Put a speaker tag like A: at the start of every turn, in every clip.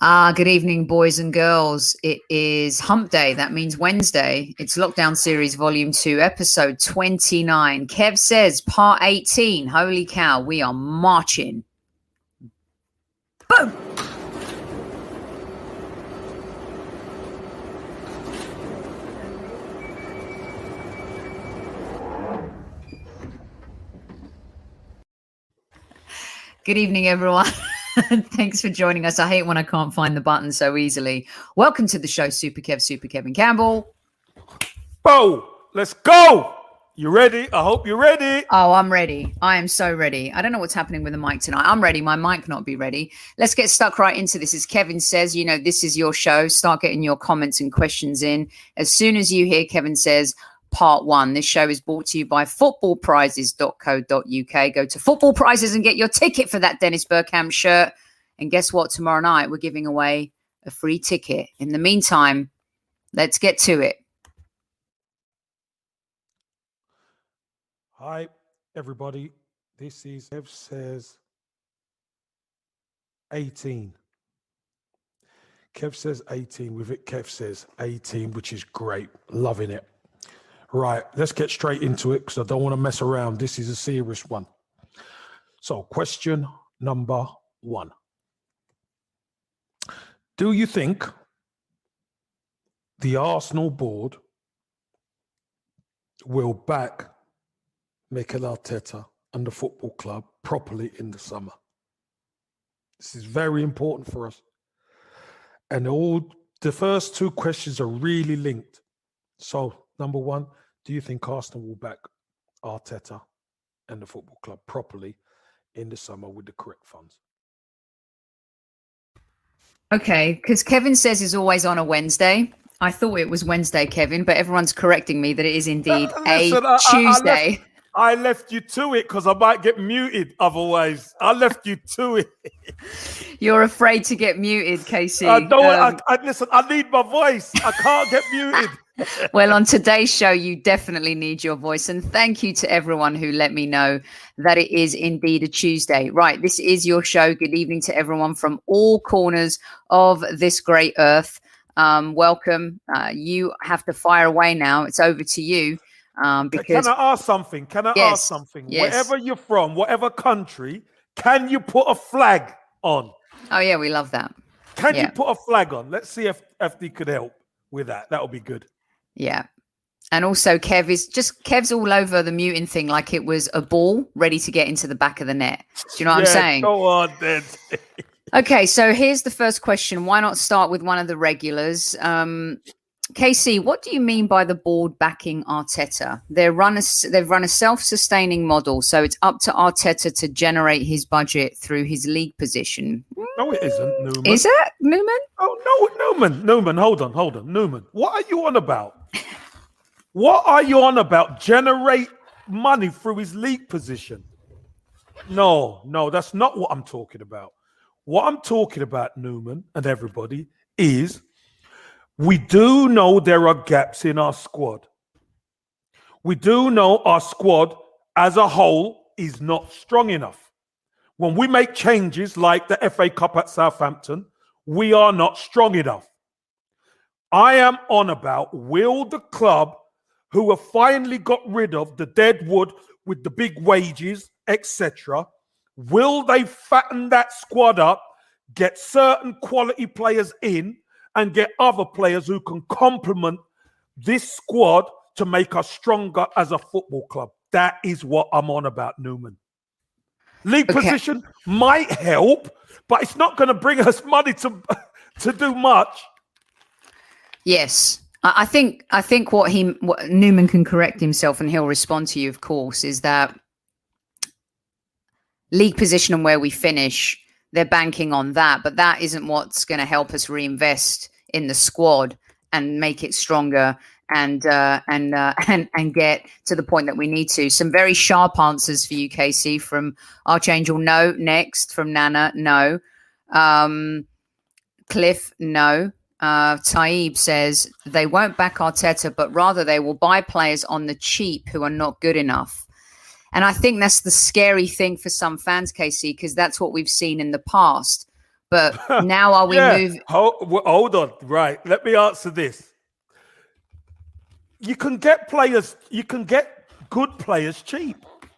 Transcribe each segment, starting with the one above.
A: Good evening, boys and girls. It is Hump Day. That means Wednesday. It's Lockdown Series Volume 2, Episode 29. Kev says, Part 18. Holy cow, we are marching. Boom! Good evening, everyone. Thanks for joining us. I hate when I can't find the button so easily. Welcome to the show, Super Kevin Campbell.
B: Bo, let's go. You ready? I hope you're ready.
A: Oh, I'm ready. I am so ready. I don't know what's happening with the mic tonight. I'm ready. My mic not be ready. Let's get stuck right into this. As Kevin says, you know, this is your show. Start getting your comments and questions in. As soon as you hear Kevin says, Part 1. This show is brought to you by footballprizes.co.uk. Go to Football Prizes and get your ticket for that Dennis Bergkamp shirt. And guess what? Tomorrow night, we're giving away a free ticket. In the meantime, let's get to it.
B: Hi, everybody. This is Kev says 18. Kev says 18 with it. Kev says 18, which is great. Loving it. Right, let's get straight into it because I don't want to mess around. This is a serious one. So, question number 1. Do you think the Arsenal board will back Mikel Arteta and the football club properly in the summer? This is very important for us. And the first 2 questions are really linked. So, number 1, do you think Arsenal will back Arteta and the football club properly in the summer with the correct funds?
A: Okay, because Kevin says it's always on a Wednesday. I thought it was Wednesday, Kevin, but everyone's correcting me that it is indeed Tuesday.
B: I left you to it because I might get muted otherwise. I left you to it.
A: You're afraid to get muted, Casey.
B: Listen, I need my voice. I can't get muted.
A: Well, on today's show, you definitely need your voice. And thank you to everyone who let me know that it is indeed a Tuesday. Right, this is your show. Good evening to everyone from all corners of this great earth. Welcome. You have to fire away now. It's over to you. Because
B: Can I ask something?
A: Yes.
B: Wherever you're from, whatever country, can you put a flag on?
A: Oh, yeah, we love that.
B: Can you put a flag on? Let's see if FD could help with that. That would be good.
A: Yeah. And also Kev's all over the muting thing like it was a ball ready to get into the back of the net. Do you know what I'm saying?
B: Go on then.
A: Okay, so here's the first question. Why not start with one of the regulars? KC, what do you mean by the board backing Arteta? They've run a self-sustaining model, so it's up to Arteta to generate his budget through his league position.
B: No, it isn't, Newman.
A: Is it, Newman?
B: Oh, no, Newman. Hold on. Newman, what are you on about? What are you on about? Generate money through his league position? No, that's not what I'm talking about. What I'm talking about, Newman and everybody, is we do know there are gaps in our squad. We do know our squad as a whole is not strong enough. When we make changes like the FA Cup at Southampton, we are not strong enough. I am on about, will the club, who have finally got rid of the dead wood with the big wages, etc., will they fatten that squad up, get certain quality players in, and get other players who can complement this squad to make us stronger as a football club? That is what I'm on about, Newman. League position might help, but it's not going to bring us money to do much.
A: Yes. I think what Newman can correct himself, and he'll respond to you, of course, is that league position and where we finish, they're banking on that, but that isn't what's going to help us reinvest in the squad and make it stronger and get to the point that we need to. Some very sharp answers for you, Casey, from Archangel. No. Next from Nana. No. Cliff. No. Taib says they won't back Arteta, but rather they will buy players on the cheap who are not good enough. And I think that's the scary thing for some fans, Casey, because that's what we've seen in the past. But now are we moving?
B: Hold on. Right. Let me answer this. You can get good players cheap.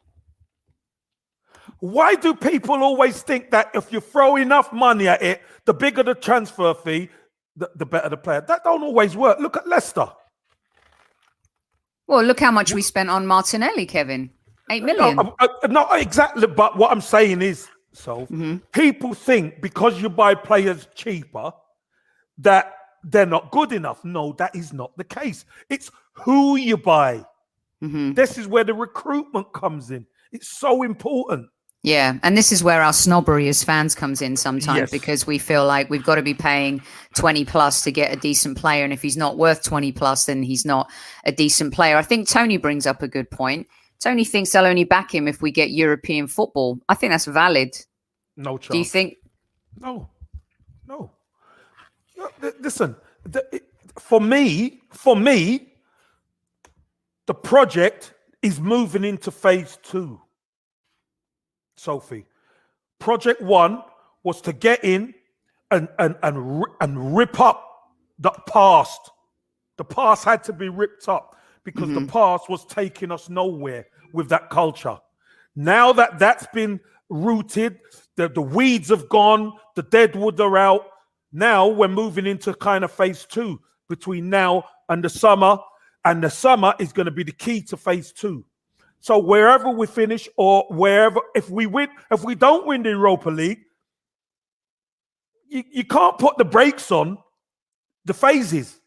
B: Why do people always think that if you throw enough money at it, the bigger the transfer fee, the better the player? That don't always work. Look at Leicester.
A: Well, look how much we spent on Martinelli, Kevin. 8 million.
B: No, exactly. But what I'm saying is, people think because you buy players cheaper that they're not good enough. No, that is not the case. It's who you buy. This is where the recruitment comes in. It's so important.
A: Yeah, and this is where our snobbery as fans comes in sometimes, because we feel like we've got to be paying 20 plus to get a decent player. And if he's not worth 20 plus, then he's not a decent player. I think Tony brings up a good point. Tony thinks they'll only back him if we get European football. I think that's valid.
B: No chance.
A: Do you think?
B: No. Listen, for me, the project is moving into phase 2. Sophie, project 1 was to get in and rip up the past. The past had to be ripped up because the past was taking us nowhere with that culture. Now that that's been rooted, the weeds have gone, the deadwood are out. Now we're moving into kind of phase 2 between now and the summer. And the summer is going to be the key to phase 2. So wherever we finish, or wherever, if we don't win the Europa League, you can't put the brakes on the phases.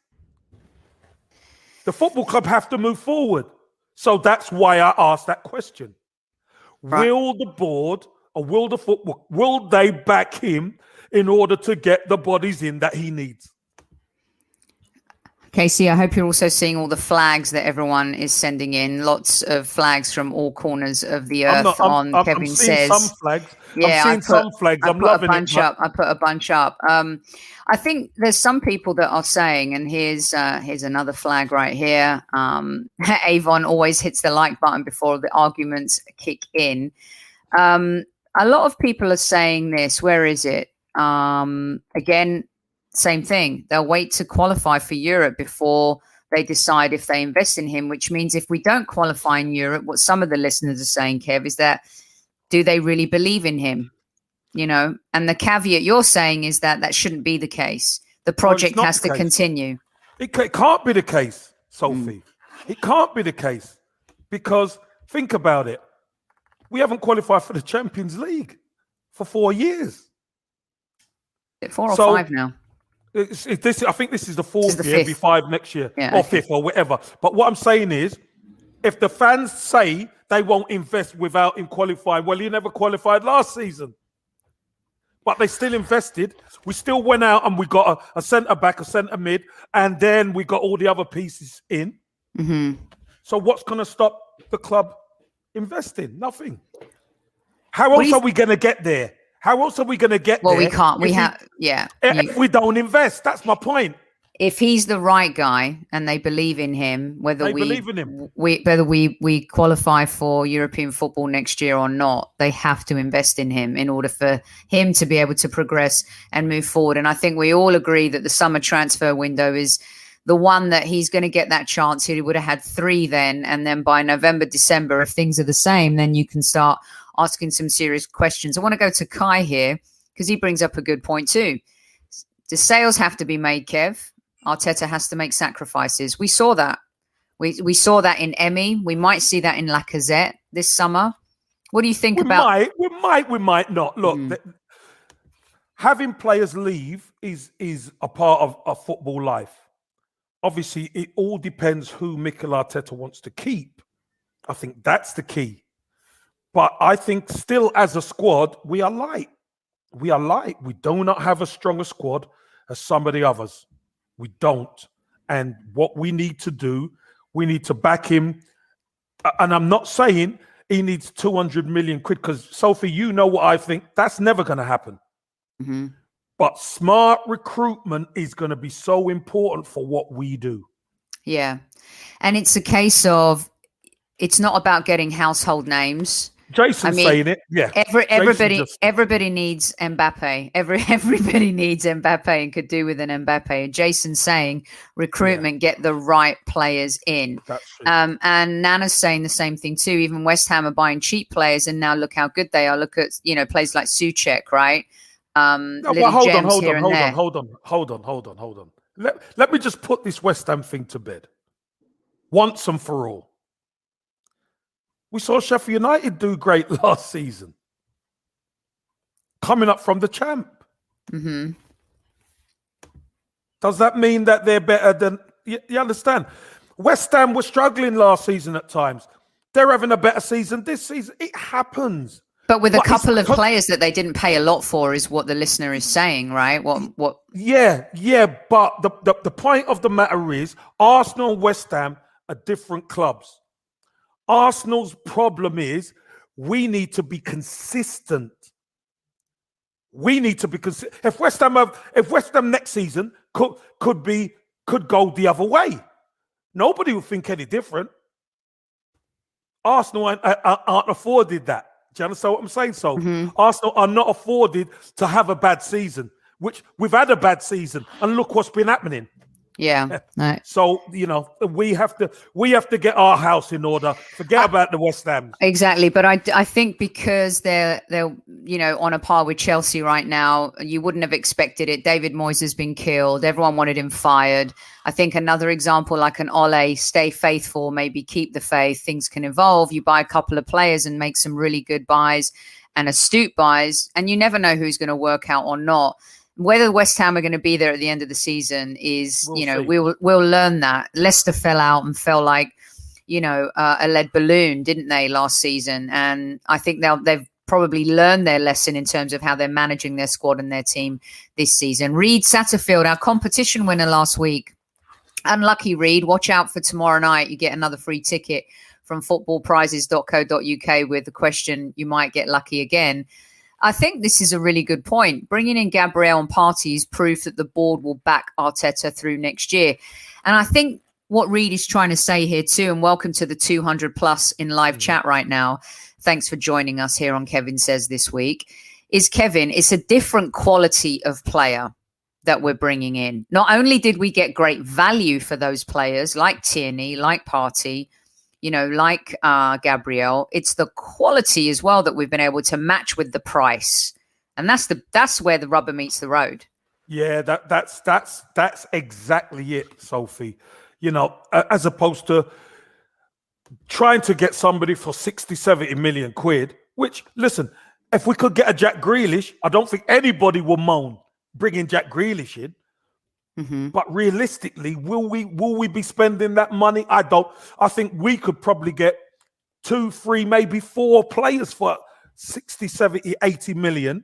B: The football club have to move forward. So that's why I asked that question. Right. Will the board or will they back him in order to get the bodies in that he needs?
A: Casey, I hope you're also seeing all the flags that everyone is sending in. Lots of flags from all corners of the earth. Kevin says.
B: Some flags. Yeah, I'm seeing some flags. I'm loving it.
A: I put a bunch up. I think there's some people that are saying, and here's another flag right here. Avon always hits the like button before the arguments kick in. A lot of people are saying this. Where is it? Again, same thing. They'll wait to qualify for Europe before they decide if they invest in him, which means if we don't qualify in Europe, what some of the listeners are saying, Kev, is that do they really believe in him? You know, and the caveat you're saying is that shouldn't be the case. The project has to continue.
B: It can't be the case, Sophie. It can't be the case because think about it. We haven't qualified for the Champions League for 4 years.
A: 4 or 5 now.
B: I think this is the 4th year, it'll be 5 next year, or 5th or whatever. But what I'm saying is, if the fans say they won't invest without him qualifying, well, he never qualified last season. But they still invested. We still went out and we got a centre-back, a centre-mid, and then we got all the other pieces in. So what's going to stop the club investing? Nothing. How else are we going to get there? How else are we going to get there?
A: Well, we can't.
B: If we don't invest, that's my point.
A: If he's the right guy and they believe in him, whether we qualify for European football next year or not, they have to invest in him in order for him to be able to progress and move forward. And I think we all agree that the summer transfer window is the one that he's going to get that chance. He would have had 3 then. And then by November, December, if things are the same, then you can start asking some serious questions. I want to go to Kai here because he brings up a good point too. The sales have to be made, Kev. Arteta has to make sacrifices. We saw that. We saw that in Emi. We might see that in Lacazette this summer. What do you think about?
B: We might not. Look, having players leave is a part of a football life. Obviously, it all depends who Mikel Arteta wants to keep. I think that's the key. But I think still as a squad, we are light. We are light. We do not have a stronger squad as some of the others. We don't. And what we need to do, we need to back him. And I'm not saying he needs 200 million quid because, Sophie, you know what I think. That's never going to happen. But smart recruitment is going to be so important for what we do.
A: Yeah. And it's a case of, it's not about getting household names.
B: Jason's saying it. Yeah.
A: Everybody needs Mbappe. Everybody needs Mbappe and could do with an Mbappe. And Jason's saying recruitment, get the right players in.
B: That's true.
A: And Nana's saying the same thing too. Even West Ham are buying cheap players, and now look how good they are. Look at players like Souček, right?
B: Hold on. Let me just put this West Ham thing to bed once and for all. We saw Sheffield United do great last season, coming up from the champ.
A: Mm-hmm.
B: Does that mean that they're better than... You understand? West Ham were struggling last season at times. They're having a better season this season. It happens.
A: But with a couple of players that they didn't pay a lot for is what the listener is saying, right? What?
B: Yeah. But the point of the matter is Arsenal and West Ham are different clubs. Arsenal's problem is we need to be consistent. If West Ham next season could go the other way, nobody will think any different. Arsenal aren't afforded that. Do you understand what I'm saying? So Arsenal are not afforded to have a bad season, which we've had a bad season, and look what's been happening.
A: Yeah. Right.
B: So, we have to get our house in order. Forget about the West Ham.
A: Exactly. But I think because they're on a par with Chelsea right now, you wouldn't have expected it. David Moyes has been killed. Everyone wanted him fired. I think another example like an Ole, stay faithful, maybe keep the faith. Things can evolve. You buy a couple of players and make some really good buys and astute buys, and you never know who's going to work out or not. Whether West Ham are going to be there at the end of the season is, we'll learn that. Leicester fell out and fell like, a lead balloon, didn't they, last season? And I think they've probably learned their lesson in terms of how they're managing their squad and their team this season. Reed Satterfield, our competition winner last week. Unlucky, Reed. Watch out for tomorrow night. You get another free ticket from footballprizes.co.uk with the question, you might get lucky again. I think this is a really good point. Bringing in Gabriel and Partey is proof that the board will back Arteta through next year. And I think what Reed is trying to say here too, and welcome to the 200 plus in live chat right now. Thanks for joining us here on Kevin Says this week. Is Kevin, it's a different quality of player that we're bringing in. Not only did we get great value for those players like Tierney, like Partey, like Gabriel, it's the quality as well that we've been able to match with the price. And that's where the rubber meets the road.
B: Yeah, that's exactly it, Sophie. As opposed to trying to get somebody for 60, 70 million quid, which, listen, if we could get a Jack Grealish, I don't think anybody will moan bringing Jack Grealish in. Mm-hmm. But realistically, will we be spending that money? I think we could probably get 2, 3, maybe 4 players for 60, 70, 80 million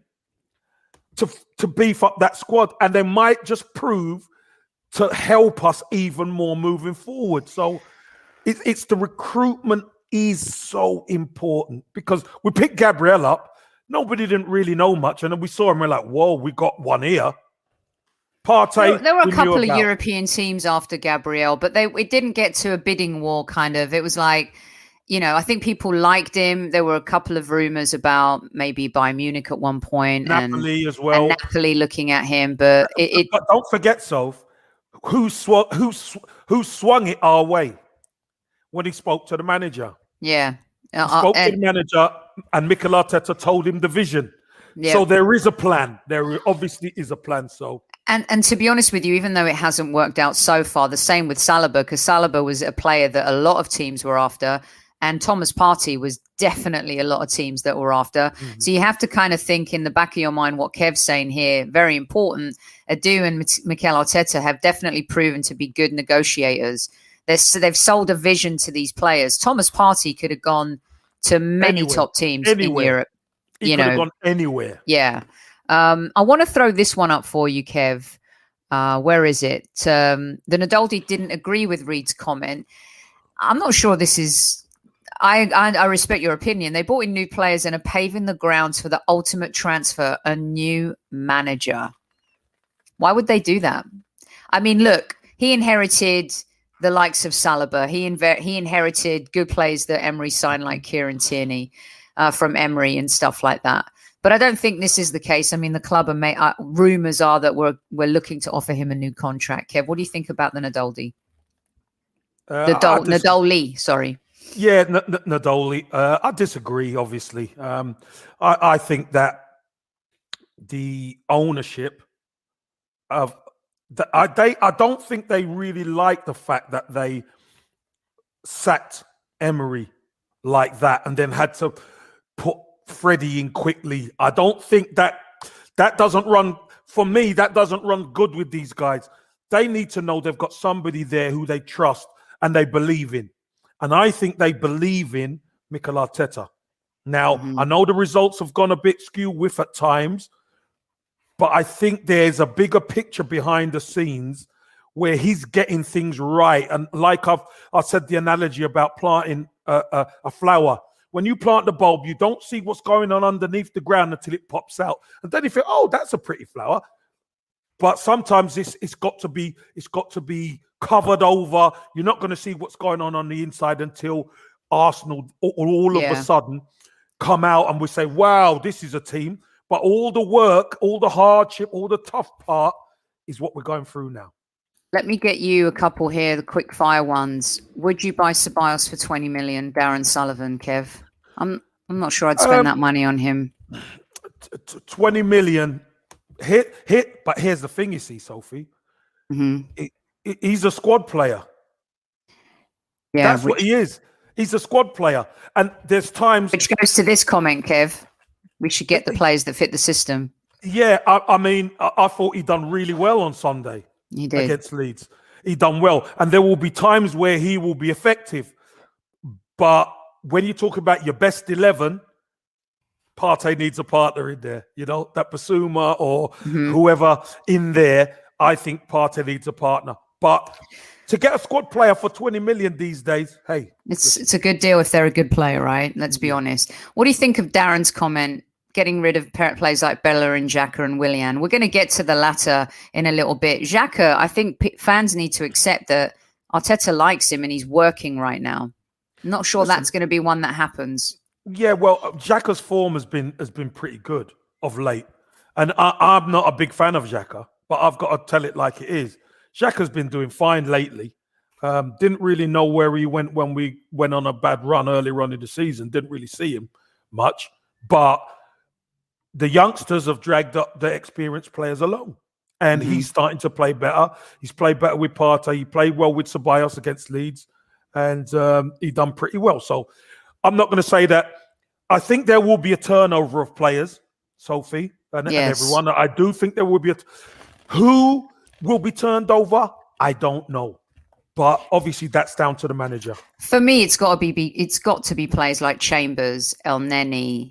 B: to beef up that squad. And they might just prove to help us even more moving forward. So it's the recruitment is so important because we picked Gabriel up. Nobody didn't really know much. And then we saw him, we're like, whoa, we got one here. Partey,
A: there were a couple of European teams after Gabriel, but it didn't get to a bidding war kind of. It was like, I think people liked him. There were a couple of rumors about maybe Bayern Munich at one point.
B: Napoli as well.
A: And Napoli looking at him. But
B: but don't forget, Soph, who swung it our way when he spoke to the manager.
A: Yeah.
B: He spoke to the manager and Mikel Arteta told him the vision. Yeah. So there is a plan. There obviously is a plan. So
A: and to be honest with you, even though it hasn't worked out so far, the same with Saliba, because Saliba was a player that a lot of teams were after, and Thomas Partey was definitely a lot of teams that were after. Mm-hmm. So you have to kind of think in the back of your mind what Kev's saying here. Very important. Adu and Mikel Arteta have definitely proven to be good negotiators. They've sold a vision to these players. Thomas Partey could have gone to many top teams in Europe.
B: He could have gone anywhere.
A: Yeah. I want to throw this one up for you, Kev. Where is it? The Nadoldi didn't agree with Reed's comment. I'm not sure this is... I respect your opinion. They brought in new players and are paving the grounds for the ultimate transfer, a new manager. Why would they do that? I mean, look, he inherited the likes of Saliba. He inherited good players that Emery signed like Kieran Tierney. from Emery and stuff like that. But I don't think this is the case. I mean, the club are rumors are that we're looking to offer him a new contract. Kev, what do you think about the Nadoldi? Nadoli, sorry.
B: Yeah, Nadoli. I disagree, obviously. I think that the ownership of I don't think they really like the fact that they sacked Emery like that and then had to put Freddie in quickly. I don't think that doesn't run, for me, that doesn't run good with these guys. They need to know they've got somebody there who they trust and they believe in. And I think they believe in Mikel Arteta. Now, I know the results have gone a bit skew-whiff at times, but I think there's a bigger picture behind the scenes where he's getting things right. And like I said, the analogy about planting a flower. When you plant the bulb, you don't see what's going on underneath the ground until it pops out. And then you think, oh, that's a pretty flower. But sometimes it's got to be covered over. You're not going to see what's going on the inside until Arsenal all of a sudden come out and we say, wow, this is a team. But all the work, all the hardship, all the tough part is what we're going through now.
A: Let me get you a couple here, the quick fire ones. Would you buy Ceballos for 20 million, Darren Sullivan, Kev? I'm not sure I'd spend that money on him.
B: 20 million hit. But here's the thing, you see, Sophie. He's a squad player. Yeah, that's what he is. He's a squad player. And there's times...
A: Which goes to this comment, Kev. We should get the players that fit the system.
B: Yeah, I mean, I thought he done really well on Sunday.
A: He did.
B: Against Leeds. He done well. And there will be times where he will be effective. But when you talk about your best 11, Partey needs a partner in there. You know, that Basuma or whoever in there, I think Partey needs a partner. But to get a squad player for 20 million these days, hey.
A: It's a good deal if they're a good player, right? Let's be honest. What do you think of Darren's comment, getting rid of players like Bella and Xhaka and Willian? We're going to get to the latter in a little bit. Xhaka, I think fans need to accept that Arteta likes him and he's working right now. I'm not sure that's going to be one that happens.
B: Yeah, well, Xhaka's form has been pretty good of late. And I'm not a big fan of Xhaka, but I've got to tell it like it is. Xhaka's been doing fine lately. Didn't really know where he went when we went on a bad run earlier on in the season. Didn't really see him much. But the youngsters have dragged up the experienced players along. And he's starting to play better. He's played better with Partey. He played well with Ceballos against Leeds. And he done pretty well. So I'm not going to say that. I think there will be a turnover of players, Sophie, and everyone. I do think there will be who will be turned over? I don't know. But obviously that's down to the manager.
A: For me, it's got to be players like Chambers, El Neni.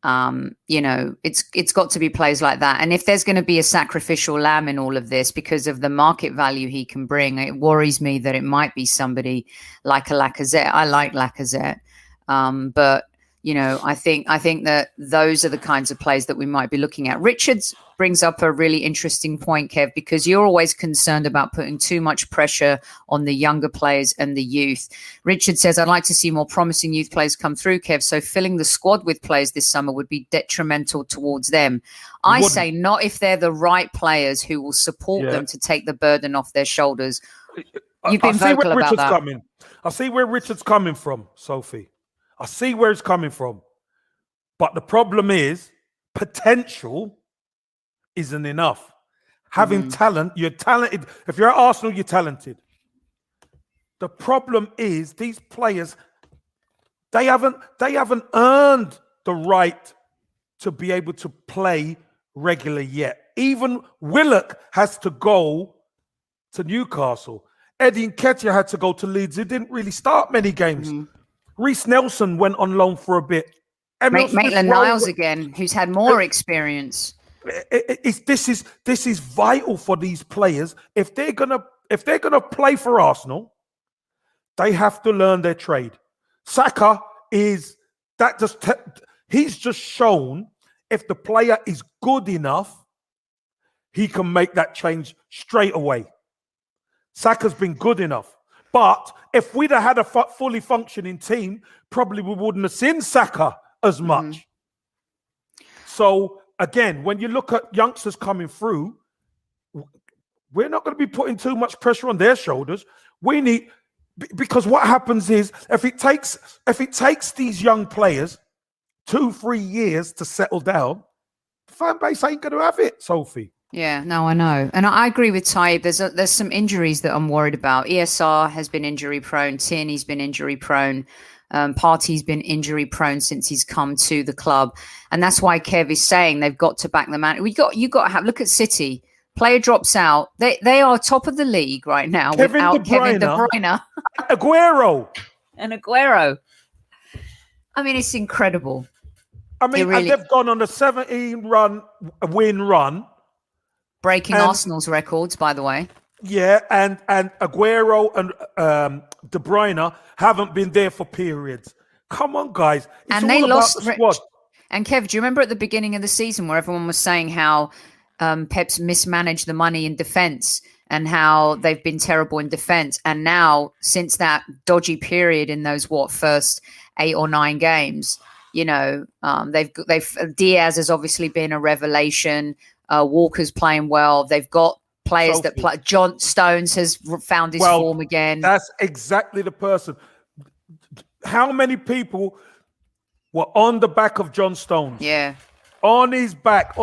A: It's got to be players like that. And if there's going to be a sacrificial lamb in all of this because of the market value he can bring, it worries me that it might be somebody like a Lacazette. I like Lacazette, but I think that those are the kinds of plays that we might be looking at. Richards brings up a really interesting point, Kev, because you're always concerned about putting too much pressure on the younger players and the youth. Richard says, I'd like to see more promising youth players come through, Kev, so filling the squad with players this summer would be detrimental towards them. I say not if they're the right players who will support them to take the burden off their shoulders. You've been vocal about that.
B: I see where Richard's coming from, Sophie. I see where it's coming from. But the problem is potential isn't enough. Having talent, you're talented. If you're at Arsenal, you're talented. The problem is these players, they haven't earned the right to be able to play regularly yet. Even Willock has to go to Newcastle. Eddie Nketiah had to go to Leeds. He didn't really start many games. Reece Nelson went on loan for a bit.
A: Maitland-Niles again, who's had more experience.
B: This is vital for these players. If they're gonna play for Arsenal, they have to learn their trade. Saka he's just shown if the player is good enough, he can make that change straight away. Saka's been good enough. But if we'd have had a fully functioning team, probably we wouldn't have seen Saka as much. So again, when you look at youngsters coming through, we're not going to be putting too much pressure on their shoulders. We need, because what happens is if it takes these young players 2-3 years to settle down, the fan base ain't going to have it, Sophie.
A: Yeah, no, I know. And I agree with Taib. There's some injuries that I'm worried about. ESR has been injury prone. Tierney's been injury prone. Partey's been injury prone since he's come to the club. And that's why Kev is saying they've got to back the man. You got to have, look at City. Player drops out. They are top of the league right now without Kevin De Bruyne.
B: Aguero.
A: And Aguero. I mean, it's incredible.
B: I mean, really, and they've gone on a 17-win run.
A: Breaking Arsenal's records, by the way.
B: Yeah, and Aguero and De Bruyne haven't been there for periods. Come on, guys. It's
A: and
B: all
A: they
B: about
A: lost.
B: the squad.
A: And Kev, do you remember at the beginning of the season where everyone was saying how Pep's mismanaged the money in defence and how they've been terrible in defence? And now, since that dodgy period in those first 8 or 9 games, you know, they've Diaz has obviously been a revelation. Walker's playing well. They've got players that play. John Stones has found his form again.
B: That's exactly the person. How many people were on the back of John Stones?
A: Yeah.
B: On his back.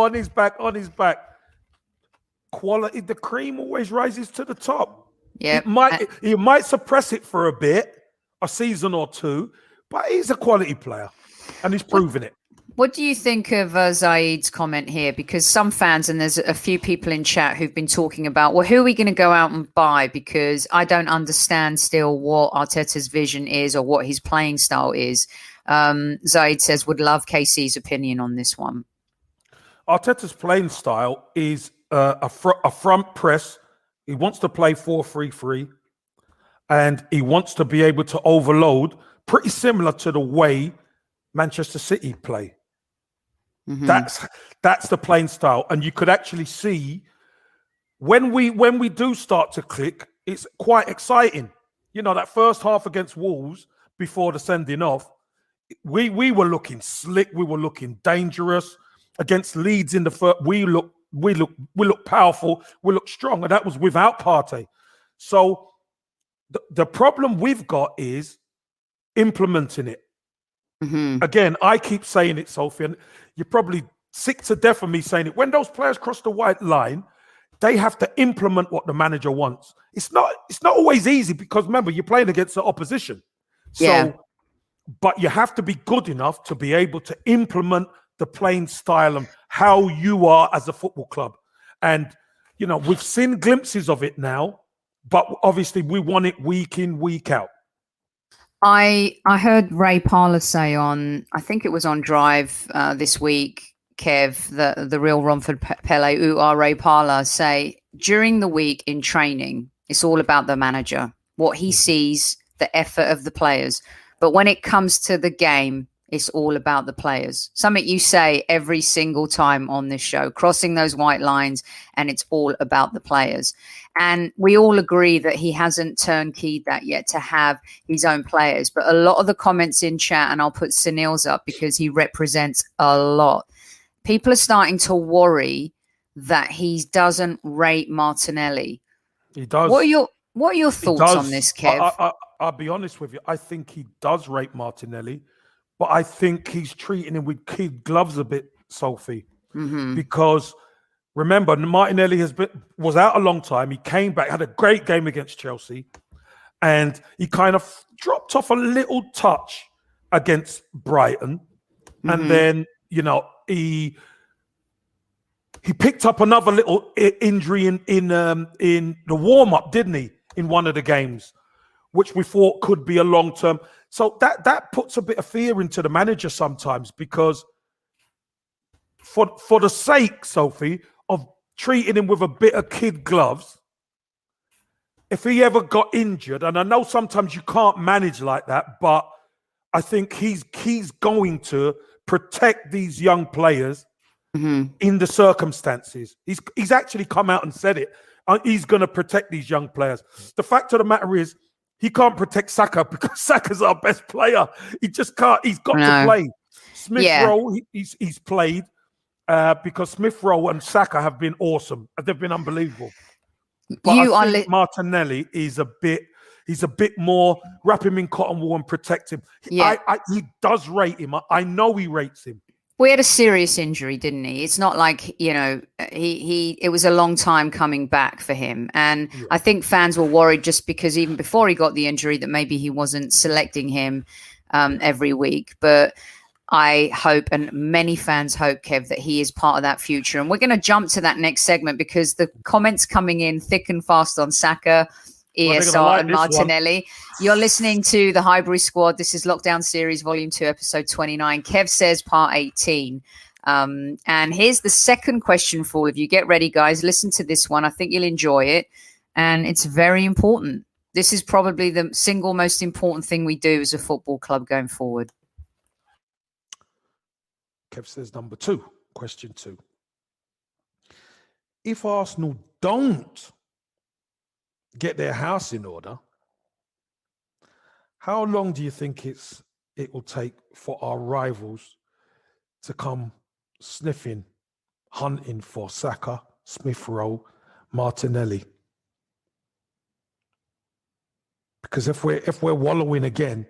B: Quality, the cream always rises to the top.
A: Yeah.
B: He might suppress it for a bit, a season or two, but he's a quality player and he's proven it.
A: What do you think of Zaid's comment here? Because some fans, and there's a few people in chat who've been talking about, well, who are we going to go out and buy? Because I don't understand still what Arteta's vision is or what his playing style is. Zaid says, would love KC's opinion on this one.
B: Arteta's playing style is a front press. He wants to play 4-3-3 and he wants to be able to overload, pretty similar to the way Manchester City play. Mm-hmm. That's the playing style, and you could actually see when we do start to click, it's quite exciting. You know, that first half against Wolves before the sending off, we were looking slick, we were looking dangerous. Against Leeds in the first, we look powerful, we look strong, and that was without Partey. So the problem we've got is implementing it. Mm-hmm. Again, I keep saying it, Sophie, and you're probably sick to death of me saying it. When those players cross the white line, they have to implement what the manager wants. It's not always easy because remember, you're playing against the opposition.
A: Yeah.
B: But you have to be good enough to be able to implement the playing style and how you are as a football club. And, you know, we've seen glimpses of it now, but obviously we want it week in, week out.
A: I heard Ray Parlour say on, I think it was on Drive this week, Kev, the real Romford Pele, Ray Parlour, say during the week in training, it's all about the manager, what he sees, the effort of the players. But when it comes to the game, it's all about the players. Something you say every single time on this show, crossing those white lines, and it's all about the players. And we all agree that he hasn't turnkeyed that yet to have his own players. But a lot of the comments in chat, and I'll put Sunil's up because he represents a lot. People are starting to worry that he doesn't rate Martinelli.
B: He does.
A: What are your thoughts on this, Kev?
B: I'll be honest with you. I think he does rate Martinelli, but I think he's treating him with kid gloves a bit, Sophie, because remember, Martinelli was out a long time. He came back, had a great game against Chelsea, and he kind of dropped off a little touch against Brighton. And then, you know, he picked up another little injury in the warm-up, didn't he, in one of the games, which we thought could be a long-term. So that puts a bit of fear into the manager sometimes because for the sake, Sophie, of treating him with a bit of kid gloves, if he ever got injured, and I know sometimes you can't manage like that, but I think he's going to protect these young players in the circumstances. He's actually come out and said it. He's going to protect these young players. The fact of the matter is, he can't protect Saka because Saka's our best player. He just can't. He's got to play. Smith Rowe, he's played because Smith Rowe and Saka have been awesome. They've been unbelievable. But I think Martinelli is a bit. He's a bit more wrap him in cotton wool and protect him.
A: Yeah.
B: He does rate him. I know he rates him.
A: We had a serious injury, didn't he? It's not like, you know, it was a long time coming back for him. And I think fans were worried just because even before he got the injury that maybe he wasn't selecting him every week. But I hope, and many fans hope, Kev, that he is part of that future. And we're going to jump to that next segment because the comments coming in thick and fast on Saka, ESR and Martinelli. You're listening to the Highbury Squad. This is Lockdown Series Volume 2, Episode 29. Kev says Part 18. And here's the second question for all of you. Get ready, guys. Listen to this one. I think you'll enjoy it. And it's very important. This is probably the single most important thing we do as a football club going forward.
B: Kev says number 2, question 2. If Arsenal don't get their house in order, how long do you think it will take for our rivals to come sniffing, hunting for Saka, Smith Rowe, Martinelli? Because if we're wallowing again,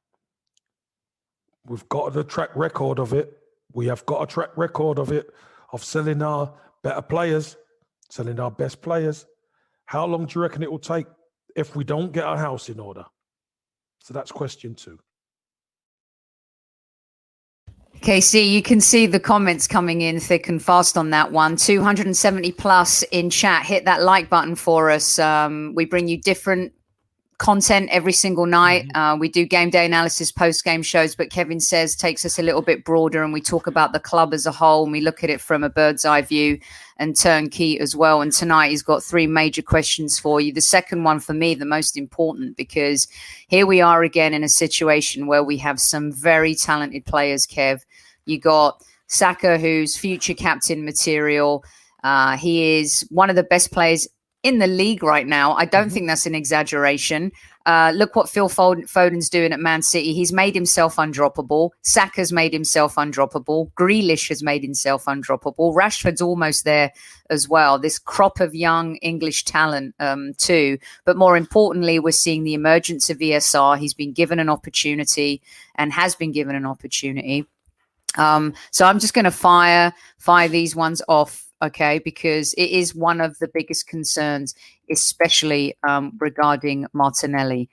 B: we've got the track record of it. We have got a track record of it, of selling our better players, selling our best players. How long do you reckon it will take if we don't get our house in order? So that's question 2.
A: KC, you can see the comments coming in thick and fast on that one. 270 plus in chat. Hit that like button for us. We bring you different content every single night. We do game day analysis, post-game shows, but Kevin says takes us a little bit broader and we talk about the club as a whole and we look at it from a bird's eye view and turnkey as well. And tonight he's got 3 major questions for you. The second one for me, the most important, because here we are again in a situation where we have some very talented players, Kev. You got Saka, who's future captain material. He is one of the best players in the league right now. I don't think that's an exaggeration. Look what Phil Foden's doing at Man City. He's made himself undroppable. Saka's made himself undroppable. Grealish has made himself undroppable. Rashford's almost there as well. This crop of young English talent too. But more importantly, we're seeing the emergence of ESR. He's been given an opportunity and has been given an opportunity. So I'm just going to fire these ones off. Okay, because it is one of the biggest concerns, especially regarding Martinelli.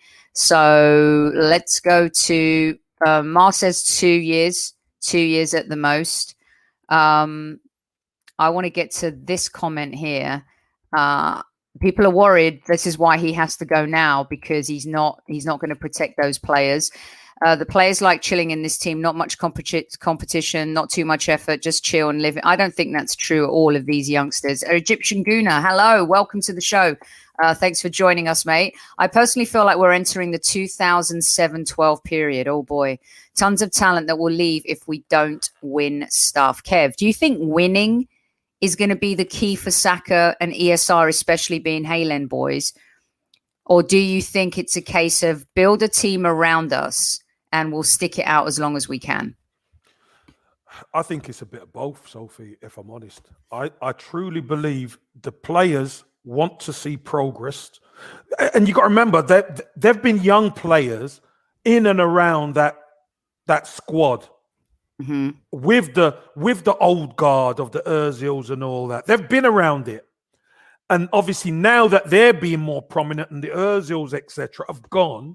A: So let's go to Mar says 2 years at the most. I want to get to this comment here. People are worried. This is why he has to go now, because he's not going to protect those players. The players like chilling in this team, not much competition, not too much effort, just chill and live. I don't think that's true of all of these youngsters. Egyptian Guna, hello, welcome to the show. Thanks for joining us, mate. I personally feel like we're entering the 2007-12 period. Oh, boy. Tons of talent that will leave if we don't win stuff. Kev, do you think winning is going to be the key for Saka and ESR, especially being Haaland boys? Or do you think it's a case of build a team around us and we'll stick it out as long as we can?
B: I think it's a bit of both, Sophie, if I'm honest. I truly believe the players want to see progress. And you got to remember that there've been young players in and around that squad with the old guard of the Ozils and all that. They've been around it. And obviously now that they're being more prominent and the Ozils, etc., have gone,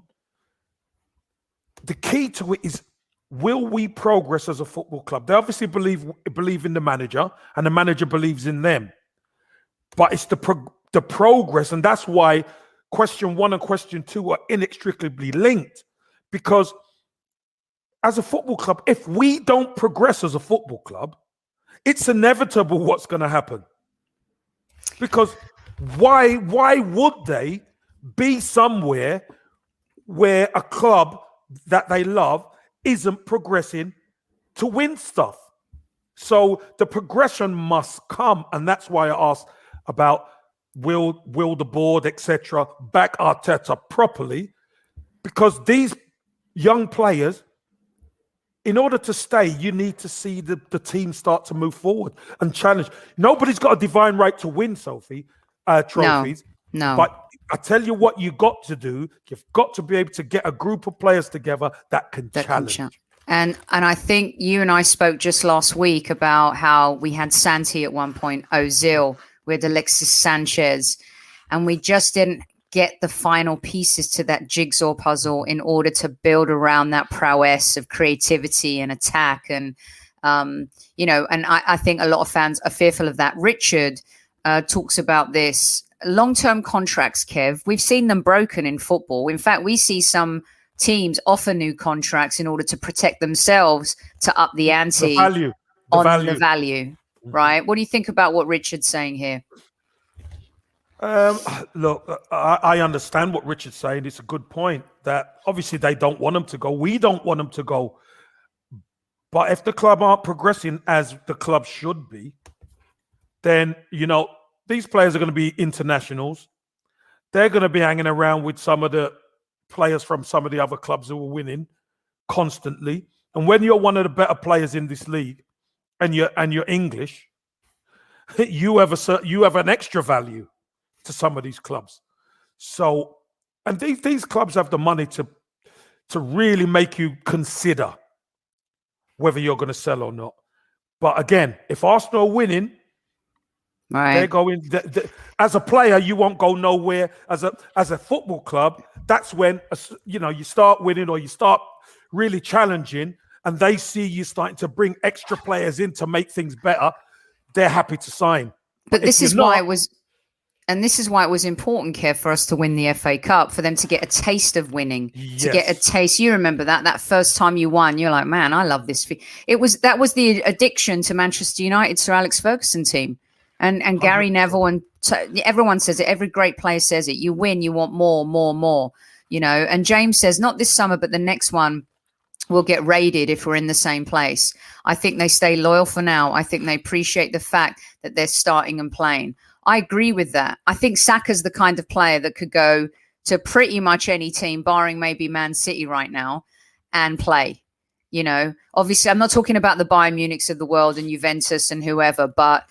B: the key to it is, will we progress as a football club? They obviously believe in the manager, and the manager believes in them. But it's the progress, and that's why question 1 and question 2 are inextricably linked. Because as a football club, if we don't progress as a football club, it's inevitable what's going to happen. Because why would they be somewhere where a club that they love isn't progressing to win stuff? So the progression must come, and that's why I asked about will the board, etc., back Arteta properly, because these young players in order to stay, you need to see the team start to move forward and challenge. Nobody's got a divine right to win, Sophie, trophies.
A: No.
B: But I tell you what you got to do. You've got to be able to get a group of players together that can challenge.
A: And I think you and I spoke just last week about how we had Santi at one point, Ozil, with Alexis Sanchez, and we just didn't get the final pieces to that jigsaw puzzle in order to build around that prowess of creativity and attack. And, and I think a lot of fans are fearful of that. Richard talks about this. Long-term contracts, Kev, we've seen them broken in football. In fact, we see some teams offer new contracts in order to protect themselves to up the ante
B: the value.
A: Right? What do you think about what Richard's saying here?
B: Look, I understand what Richard's saying. It's a good point that obviously they don't want them to go. We don't want them to go. But if the club aren't progressing as the club should be, then, these players are going to be internationals. They're going to be hanging around with some of the players from some of the other clubs who are winning constantly. And when you're one of the better players in this league and you're English, you have an extra value to some of these clubs. So, and these clubs have the money to really make you consider whether you're going to sell or not. But again, if Arsenal are winning,
A: right,
B: they're going. As a player, you won't go nowhere. As a football club, that's when you start winning or you start really challenging, and they see you starting to bring extra players in to make things better. They're happy to sign.
A: But this is why it was. And this is why it was important, Kev, for us to win the FA Cup, for them to get a taste of winning, to get a taste. You remember that first time you won, you're like, man, I love this. That was the addiction to Manchester United, Sir Alex Ferguson team. And Gary Neville, and everyone says it. Every great player says it. You win, you want more. And James says, not this summer, but the next one will get raided if we're in the same place. I think they stay loyal for now. I think they appreciate the fact that they're starting and playing. I agree with that. I think Saka's the kind of player that could go to pretty much any team, barring maybe Man City right now, and play. Obviously, I'm not talking about the Bayern Munichs of the world and Juventus and whoever, but,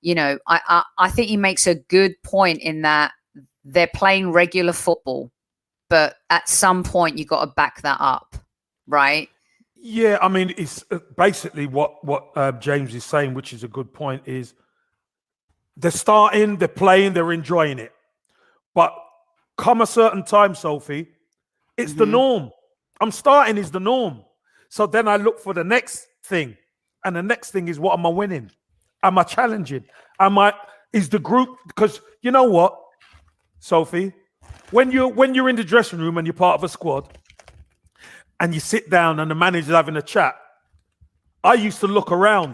A: I think he makes a good point in that they're playing regular football, but at some point you've got to back that up, right?
B: Yeah, I mean, it's basically what James is saying, which is a good point, is they're starting, they're playing, they're enjoying it. But come a certain time, Sophie, it's the norm. I'm starting is the norm. So then I look for the next thing. And the next thing is, what am I winning? Am I challenging? Is the group, because you know what, Sophie, when you're in the dressing room and you're part of a squad and you sit down and the manager's having a chat, I used to look around.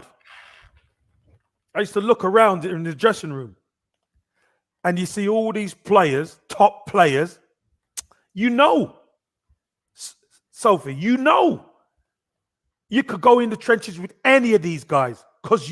B: In the dressing room, and you see all these players, top players. Sophie, you could go in the trenches with any of these guys because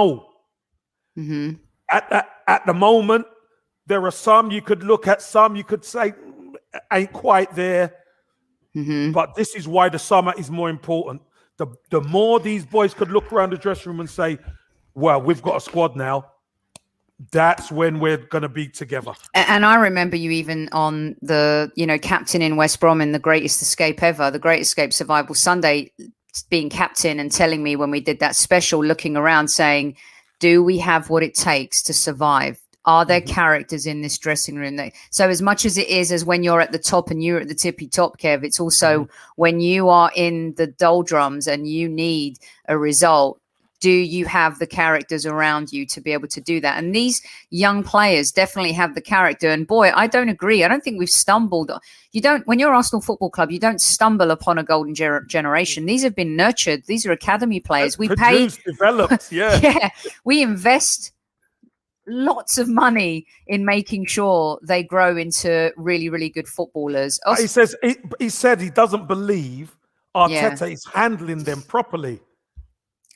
B: at the moment there are some you could look at, some you could say ain't quite there. But this is why the summer is more important. The more these boys could look around the dressing room and say, well, we've got a squad now, that's when we're going to be together.
A: And I remember you even on the, captain in West Brom in The Greatest Escape Ever, The Great Escape Survival Sunday, being captain and telling me when we did that special, looking around saying, do we have what it takes to survive? Are there characters in this dressing room? So as much as it is as when you're at the top and you're at the tippy top, Kev, it's also when you are in the doldrums and you need a result. Do you have the characters around you to be able to do that? And these young players definitely have the character. And boy, I don't agree. I don't think we've stumbled. When you're Arsenal Football Club, you don't stumble upon a golden generation. These have been nurtured. These are academy players. We pay,
B: developed, yeah.
A: We invest lots of money in making sure they grow into really, really good footballers.
B: He said he doesn't believe Arteta is handling them properly.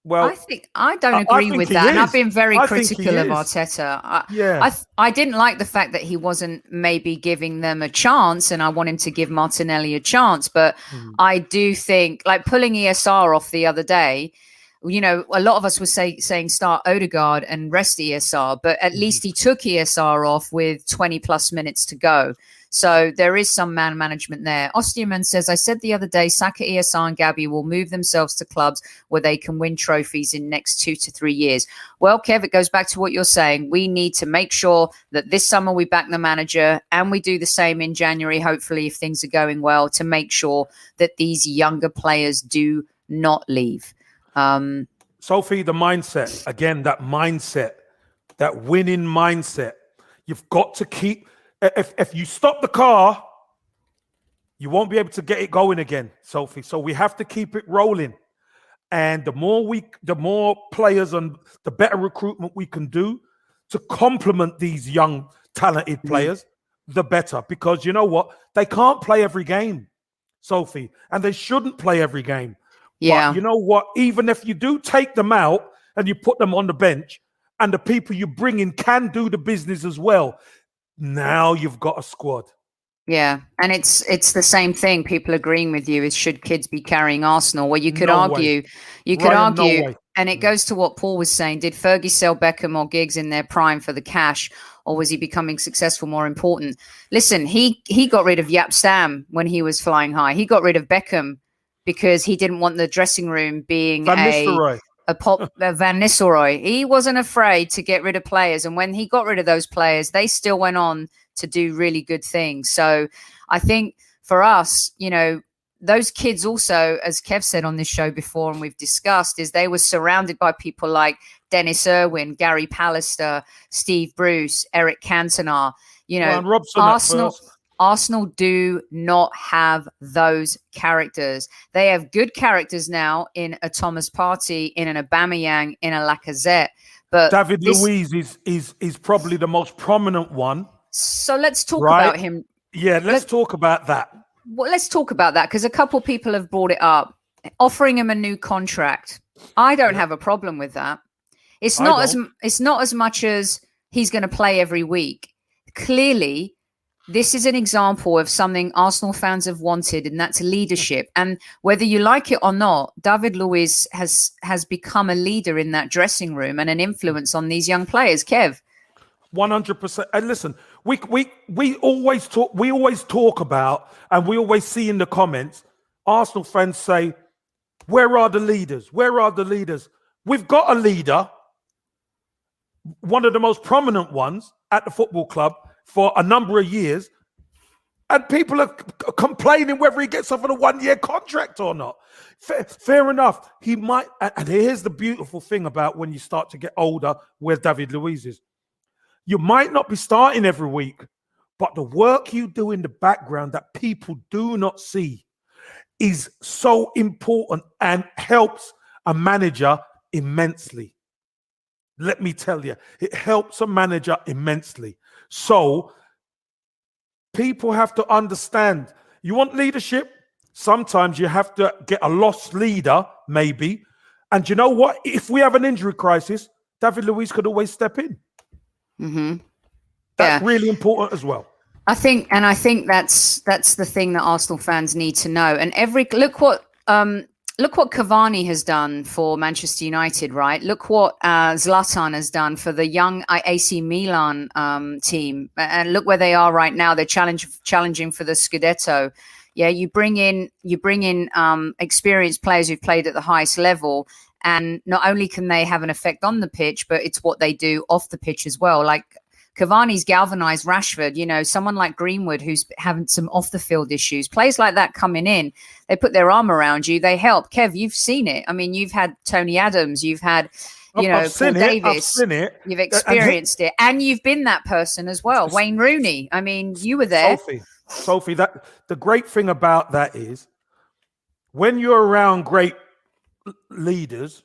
B: Well,
A: I don't agree with that, and I've been very critical of Arteta. I didn't like the fact that he wasn't maybe giving them a chance, and I want him to give Martinelli a chance. But I do think, like pulling ESR off the other day, you know, a lot of us were saying start Odegaard and rest ESR, but at least he took ESR off with 20 plus minutes to go. So there is some man management there. Osterman says, I said the other day, Saka, ESR and Gabby will move themselves to clubs where they can win trophies in next 2 to 3 years. Well, Kev, it goes back to what you're saying. We need to make sure that this summer we back the manager, and we do the same in January, hopefully, if things are going well, to make sure that these younger players do not leave.
B: Sophie, the mindset, again, that mindset, that winning mindset, you've got to keep. If you stop the car, you won't be able to get it going again, Sophie. So we have to keep it rolling. And the more players and the better recruitment we can do to complement these young, talented players, the better. Because you know what? They can't play every game, Sophie, and they shouldn't play every game.
A: Yeah.
B: But you know what? Even if you do take them out and you put them on the bench, and the people you bring in can do the business as well, now you've got a squad.
A: Yeah, and it's the same thing. People agreeing with you is, should kids be carrying Arsenal? Well, you could argue, and it goes to what Paul was saying. Did Fergie sell Beckham or Giggs in their prime for the cash, or was he becoming successful more important? Listen, he got rid of Yap Stam when he was flying high. He got rid of Beckham because he didn't want the dressing room being Van Nistelrooy. He wasn't afraid to get rid of players. And when he got rid of those players, they still went on to do really good things. So I think for us, you know, those kids also, as Kev said on this show before, and we've discussed, is they were surrounded by people like Dennis Irwin, Gary Pallister, Steve Bruce, Eric Cantona, you know, Arsenal do not have those characters. They have good characters now in a Thomas Partey, in an Aubameyang, in a Lacazette. But
B: David Luiz is probably the most prominent one.
A: So let's talk about him.
B: Yeah, let's talk about that.
A: Well, let's talk about that, because a couple people have brought it up. Offering him a new contract, I don't have a problem with that. It's not as much as he's going to play every week. Clearly, this is an example of something Arsenal fans have wanted, and that's leadership. And whether you like it or not, David Luiz has become a leader in that dressing room and an influence on these young players. Kev,
B: 100%. And listen, we always talk about, and we always see in the comments, Arsenal fans say, "Where are the leaders? Where are the leaders?" We've got a leader, one of the most prominent ones at the football club, for a number of years, and people are complaining whether he gets off on a 1-year contract or not. Fair enough. He might. And here's the beautiful thing about when you start to get older, where David Luiz is. You might not be starting every week, but the work you do in the background that people do not see is so important and helps a manager immensely. Let me tell you, it helps a manager immensely. So people have to understand, you want leadership? Sometimes you have to get a lost leader, maybe. And you know what? If we have an injury crisis, David Luiz could always step in. That's really important as well.
A: I think that's the thing that Arsenal fans need to know. And look what Cavani has done for Manchester United, right? Look what Zlatan has done for the young AC Milan team, and look where they are right now. They're challenging for the Scudetto. Yeah, you bring in experienced players who've played at the highest level, and not only can they have an effect on the pitch, but it's what they do off the pitch as well. Like Cavani's galvanized Rashford, you know, someone like Greenwood who's having some off the field issues. Players like that coming in, they put their arm around you, they help. Kev, you've seen it. I mean, you've had Tony Adams, you've had, Paul Davis.
B: I've seen it.
A: You've experienced it, and you've been that person as well. Wayne Rooney. I mean, you were there.
B: Sophie, that the great thing about that is when you're around great leaders,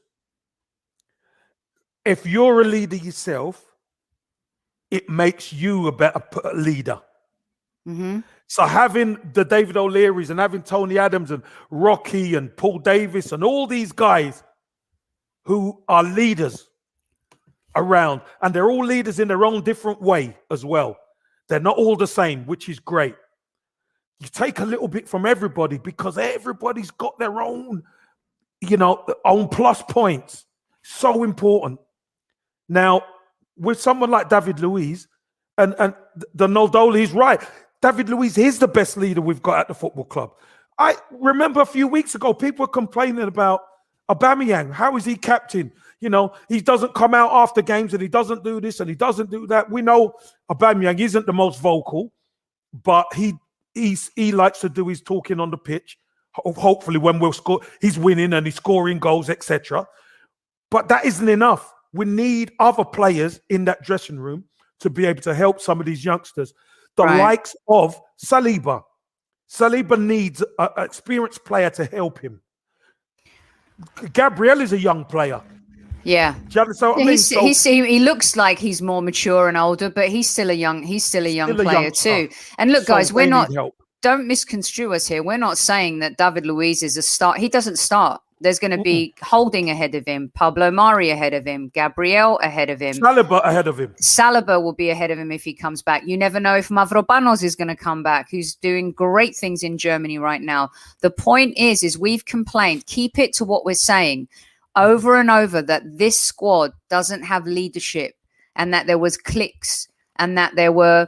B: if you're a leader yourself, it makes you a better leader. So having the David O'Learys and having Tony Adams and Rocky and Paul Davis and all these guys who are leaders around, and they're all leaders in their own different way as well. They're not all the same, which is great. You take a little bit from everybody because everybody's got their own, own plus points. So important. Now, with someone like David Luiz, and the Noldoli, he's right. David Luiz is the best leader we've got at the football club. I remember a few weeks ago, people were complaining about Aubameyang. How is he captain? He doesn't come out after games and he doesn't do this and he doesn't do that. We know Aubameyang isn't the most vocal, but he likes to do his talking on the pitch. Hopefully when we'll score, he's winning and he's scoring goals, etc. But that isn't enough. We need other players in that dressing room to be able to help some of these youngsters. The likes of Saliba. Saliba needs an experienced player to help him. Gabriel is a young player.
A: Yeah.
B: Do you understand what I mean?
A: He looks like he's more mature and older, but he's still a young player too. And look, guys, don't misconstrue us here. We're not saying that David Luiz is a start. He doesn't start. There's going to be Holding ahead of him, Pablo Mari ahead of him, Gabriel ahead of him.
B: Saliba ahead of him.
A: Saliba will be ahead of him if he comes back. You never know if Mavropanos is going to come back, who's doing great things in Germany right now. The point is we've complained. Keep it to what we're saying over and over, that this squad doesn't have leadership and that there was cliques and that there were,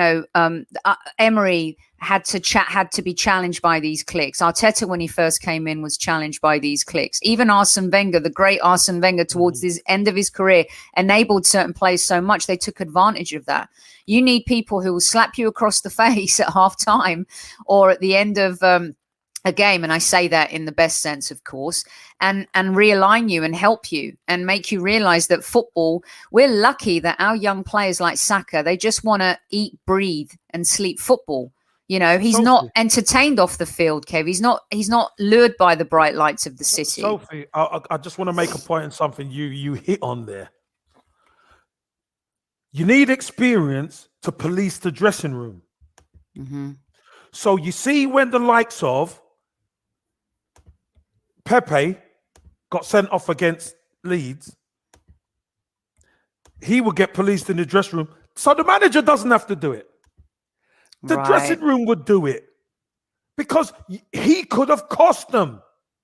A: Emery had to be challenged by these cliques. Arteta, when he first came in, was challenged by these cliques. Even Arsene Wenger, the great Arsene Wenger, towards the end of his career, enabled certain players so much they took advantage of that. You need people who will slap you across the face at half time or at the end of a game, and I say that in the best sense, of course, and realign you and help you and make you realize that football, we're lucky that our young players like Saka, they just want to eat, breathe and sleep football. He's not entertained off the field, Kev. He's not lured by the bright lights of the city.
B: Sophie, I just want to make a point on something you hit on there. You need experience to police the dressing room.
A: Mm-hmm.
B: So you see when the likes of Pepe got sent off against Leeds, he would get policed in the dressing room. So the manager doesn't have to do it. The dressing room would do it because he could have cost them.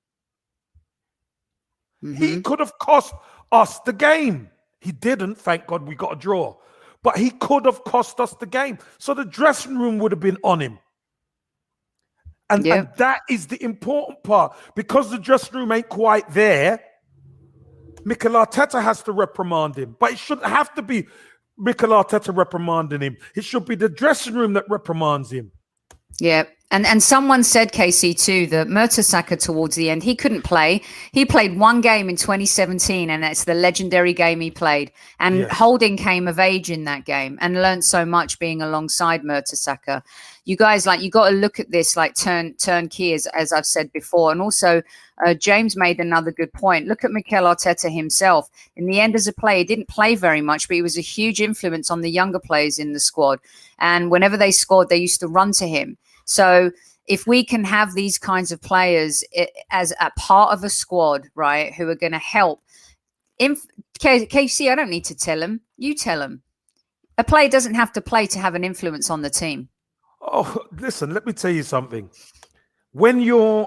B: Mm-hmm. He could have cost us the game. He didn't. Thank God we got a draw. But he could have cost us the game. So the dressing room would have been on him. And that is the important part. Because the dressing room ain't quite there, Mikel Arteta has to reprimand him. But it shouldn't have to be Mikel Arteta reprimanding him. It should be the dressing room that reprimands him.
A: Yeah. And someone said, KC, too, that Mertesacker towards the end, he couldn't play. He played one game in 2017, and that's the legendary game he played. And Holding came of age in that game and learned so much being alongside Mertesacker. You guys, you got to look at this turnkey, as I've said before. And also, James made another good point. Look at Mikel Arteta himself. In the end, as a player, he didn't play very much, but he was a huge influence on the younger players in the squad. And whenever they scored, they used to run to him. So if we can have these kinds of players as a part of a squad, right, who are going to help. KC, I don't need to tell him. You tell him. A player doesn't have to play to have an influence on the team.
B: Oh, listen, let me tell you something. When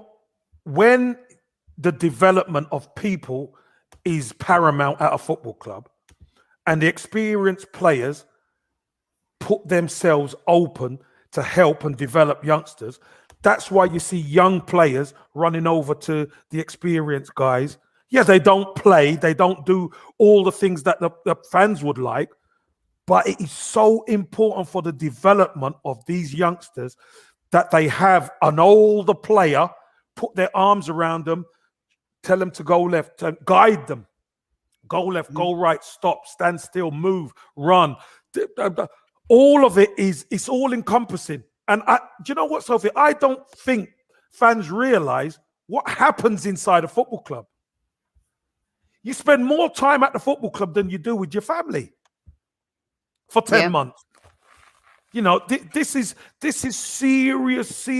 B: the development of people is paramount at a football club and the experienced players put themselves open to help and develop youngsters, that's why you see young players running over to the experienced guys. Yeah, they don't play. They don't do all the things that the fans would like. But it is so important for the development of these youngsters that they have an older player put their arms around them, tell them to go left, guide them. Go left, go right, stop, stand still, move, run. All of it it's all encompassing. And do you know what, Sophie? I don't think fans realize what happens inside a football club. You spend more time at the football club than you do with your family for 10 months. This is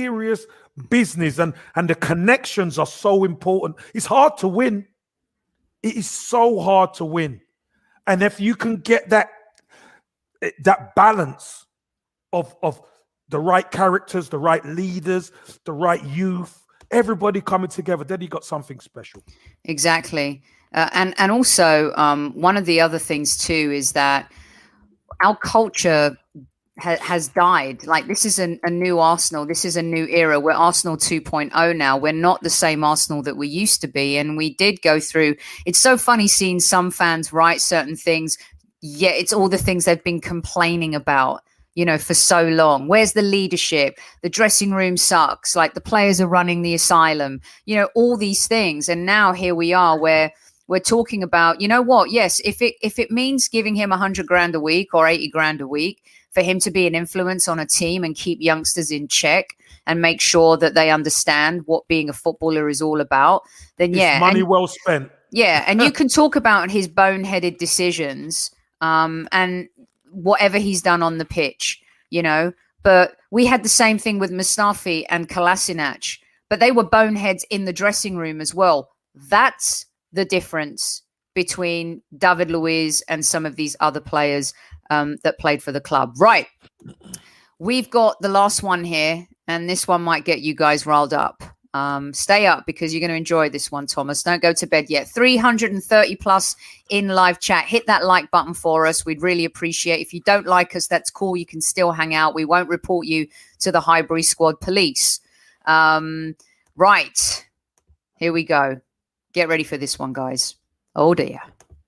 B: serious business, and the connections are so important. It's hard to win. It is so hard to win. And if you can get that balance of the right characters, the right leaders, the right youth, everybody coming together, then you got something special.
A: Exactly. And also, one of the other things too is that our culture has died. Like, this is a new Arsenal. This is a new era. We're Arsenal 2.0 now. We're not the same Arsenal that we used to be. And we did go through, it's so funny seeing some fans write certain things. Yeah, it's all the things they've been complaining about, for so long. Where's the leadership? The dressing room sucks. Like, the players are running the asylum, all these things. And now here we are where we're talking about, what? Yes, if it means giving him 100 grand a week or 80 grand a week for him to be an influence on a team and keep youngsters in check and make sure that they understand what being a footballer is all about, then
B: it's money well spent.
A: Yeah, and you can talk about his boneheaded decisions and whatever he's done on the pitch, but we had the same thing with Mustafi and Kolasinac, but they were boneheads in the dressing room as well. That's the difference between David Luiz and some of these other players that played for the club. Right. We've got the last one here, and this one might get you guys riled up. Stay up because you're going to enjoy this one, Thomas. Don't go to bed yet. 330 plus in live chat. Hit that like button for us. We'd really appreciate it. If you don't like us, that's cool. You can still hang out. We won't report you to the Highbury Squad police. Right. Here we go. Get ready for this one, guys. Oh, dear.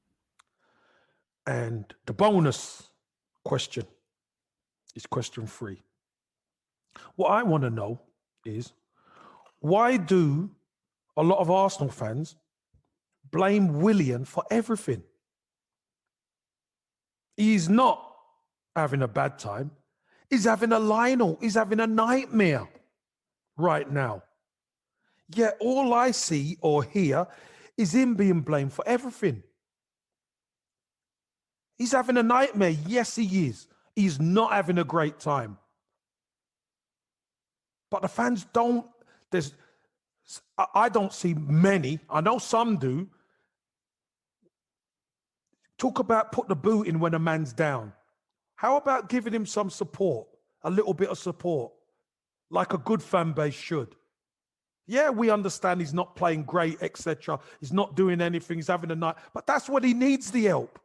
B: And the bonus question is question 3. What I want to know is, why do a lot of Arsenal fans blame Willian for everything? He's not having a bad time. He's having a Lionel. He's having a nightmare right now. Yet all I see or hear is him being blamed for everything. He's having a nightmare. Yes, he is. He's not having a great time. But the fans don't. I don't see many. I know some do. Talk about put the boot in when a man's down. How about giving him some support? A little bit of support, like a good fan base should. Yeah, we understand he's not playing great, etc. He's not doing anything. He's having a night. But that's what he needs, the help.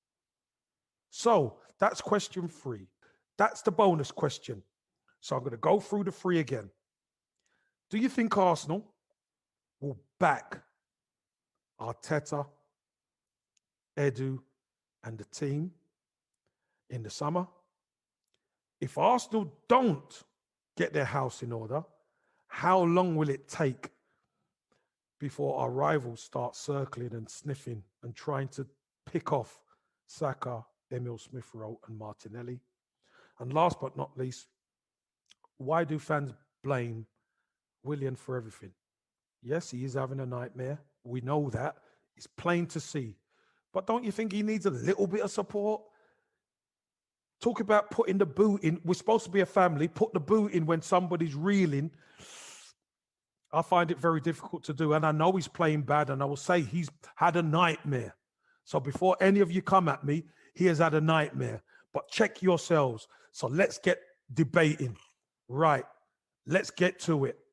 B: So that's question 3. That's the bonus question. So I'm going to go through the 3 again. Do you think Arsenal will back Arteta, Edu, and the team in the summer? If Arsenal don't get their house in order, how long will it take before our rivals start circling and sniffing and trying to pick off Saka, Emil Smith-Rowe, and Martinelli? And last but not least, why do fans blame Willian for everything? Yes, he is having a nightmare. We know that. It's plain to see. But don't you think he needs a little bit of support? Talk about putting the boot in. We're supposed to be a family. Put the boot in when somebody's reeling. I find it very difficult to do. And I know he's playing bad. And I will say he's had a nightmare. So before any of you come at me, he has had a nightmare. But check yourselves. So let's get debating. Right. Let's get to it.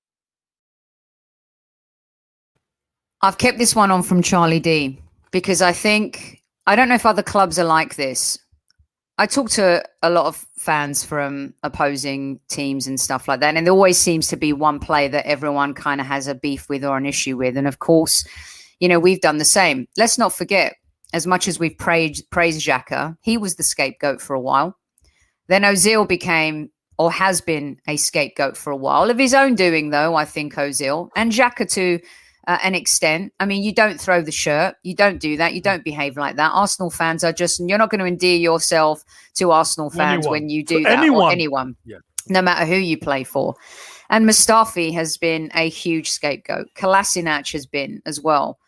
A: I've kept this one on from Charlie D because I don't know if other clubs are like this. I talk to a lot of fans from opposing teams and stuff like that. And there always seems to be one player that everyone kind of has a beef with or an issue with. And of course, we've done the same. Let's not forget, as much as we've praised Xhaka, he was the scapegoat for a while. Then Ozil became or has been a scapegoat for a while. Of his own doing, though, I think Ozil. And Xhaka to an extent. I mean, you don't throw the shirt. You don't do that. You don't behave like that. Arsenal fans are you're not going to endear yourself to Arsenal fans when you do that. Or anyone. Yeah. No matter who you play for. And Mustafi has been a huge scapegoat. Kolasinac has been as well.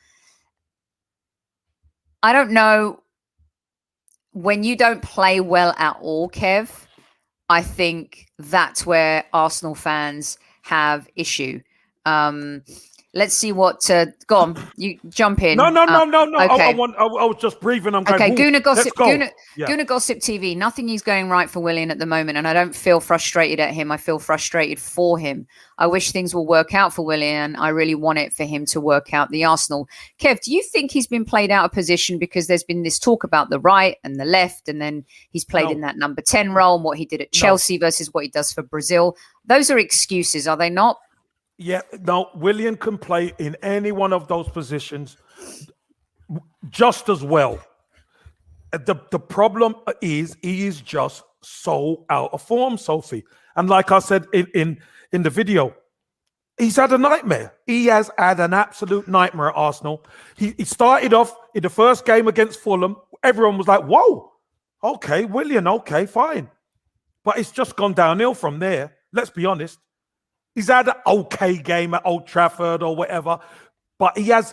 A: I don't know. When you don't play well at all, Kev, I think that's where Arsenal fans have issue. Let's see what. Go on, you jump in.
B: No.
A: Okay.
B: I was just breathing. I'm going.
A: Okay, Guna Gossip.
B: Yeah.
A: Guna Gossip TV. Nothing is going right for Willian at the moment, and I don't feel frustrated at him. I feel frustrated for him. I wish things will work out for Willian. I really want it for him to work out the Arsenal. Kev, do you think he's been played out of position because there's been this talk about the right and the left, and then he's played in that number 10 role and what he did at Chelsea versus what he does for Brazil? Those are excuses, are they not?
B: Yeah, no, Willian can play in any one of those positions just as well. The problem is he is just so out of form, Sophie. And like I said in the video, he's had a nightmare. He has had an absolute nightmare at Arsenal. He started off in the first game against Fulham. Everyone was like, whoa, okay, Willian, okay, fine. But it's just gone downhill from there. Let's be honest. He's had an okay game at Old Trafford or whatever, but he's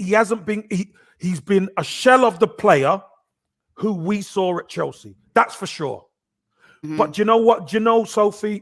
B: been a shell of the player who we saw at Chelsea. That's for sure. Mm-hmm. But you know what? Do you know, Sophie,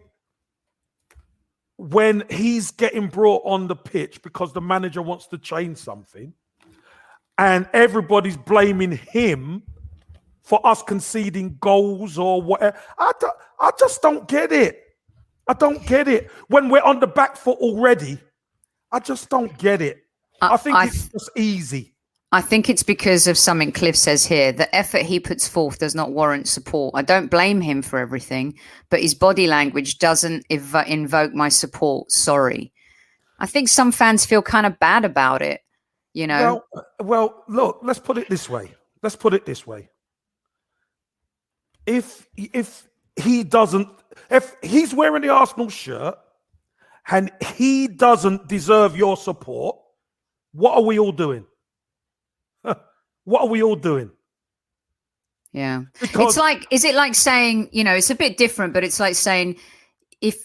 B: when he's getting brought on the pitch because the manager wants to change something and everybody's blaming him for us conceding goals or whatever, I just don't get it. I don't get it. When we're on the back foot already, I just don't get it. I think it's just easy.
A: I think it's because of something Cliff says here. The effort he puts forth does not warrant support. I don't blame him for everything, but his body language doesn't invoke my support. Sorry. I think some fans feel kind of bad about it, you know?
B: Well, look, let's put it this way. If he's wearing the Arsenal shirt and he doesn't deserve your support, what are we all doing? What are we all doing?
A: Yeah. Because is it like saying, it's a bit different, but it's like saying if,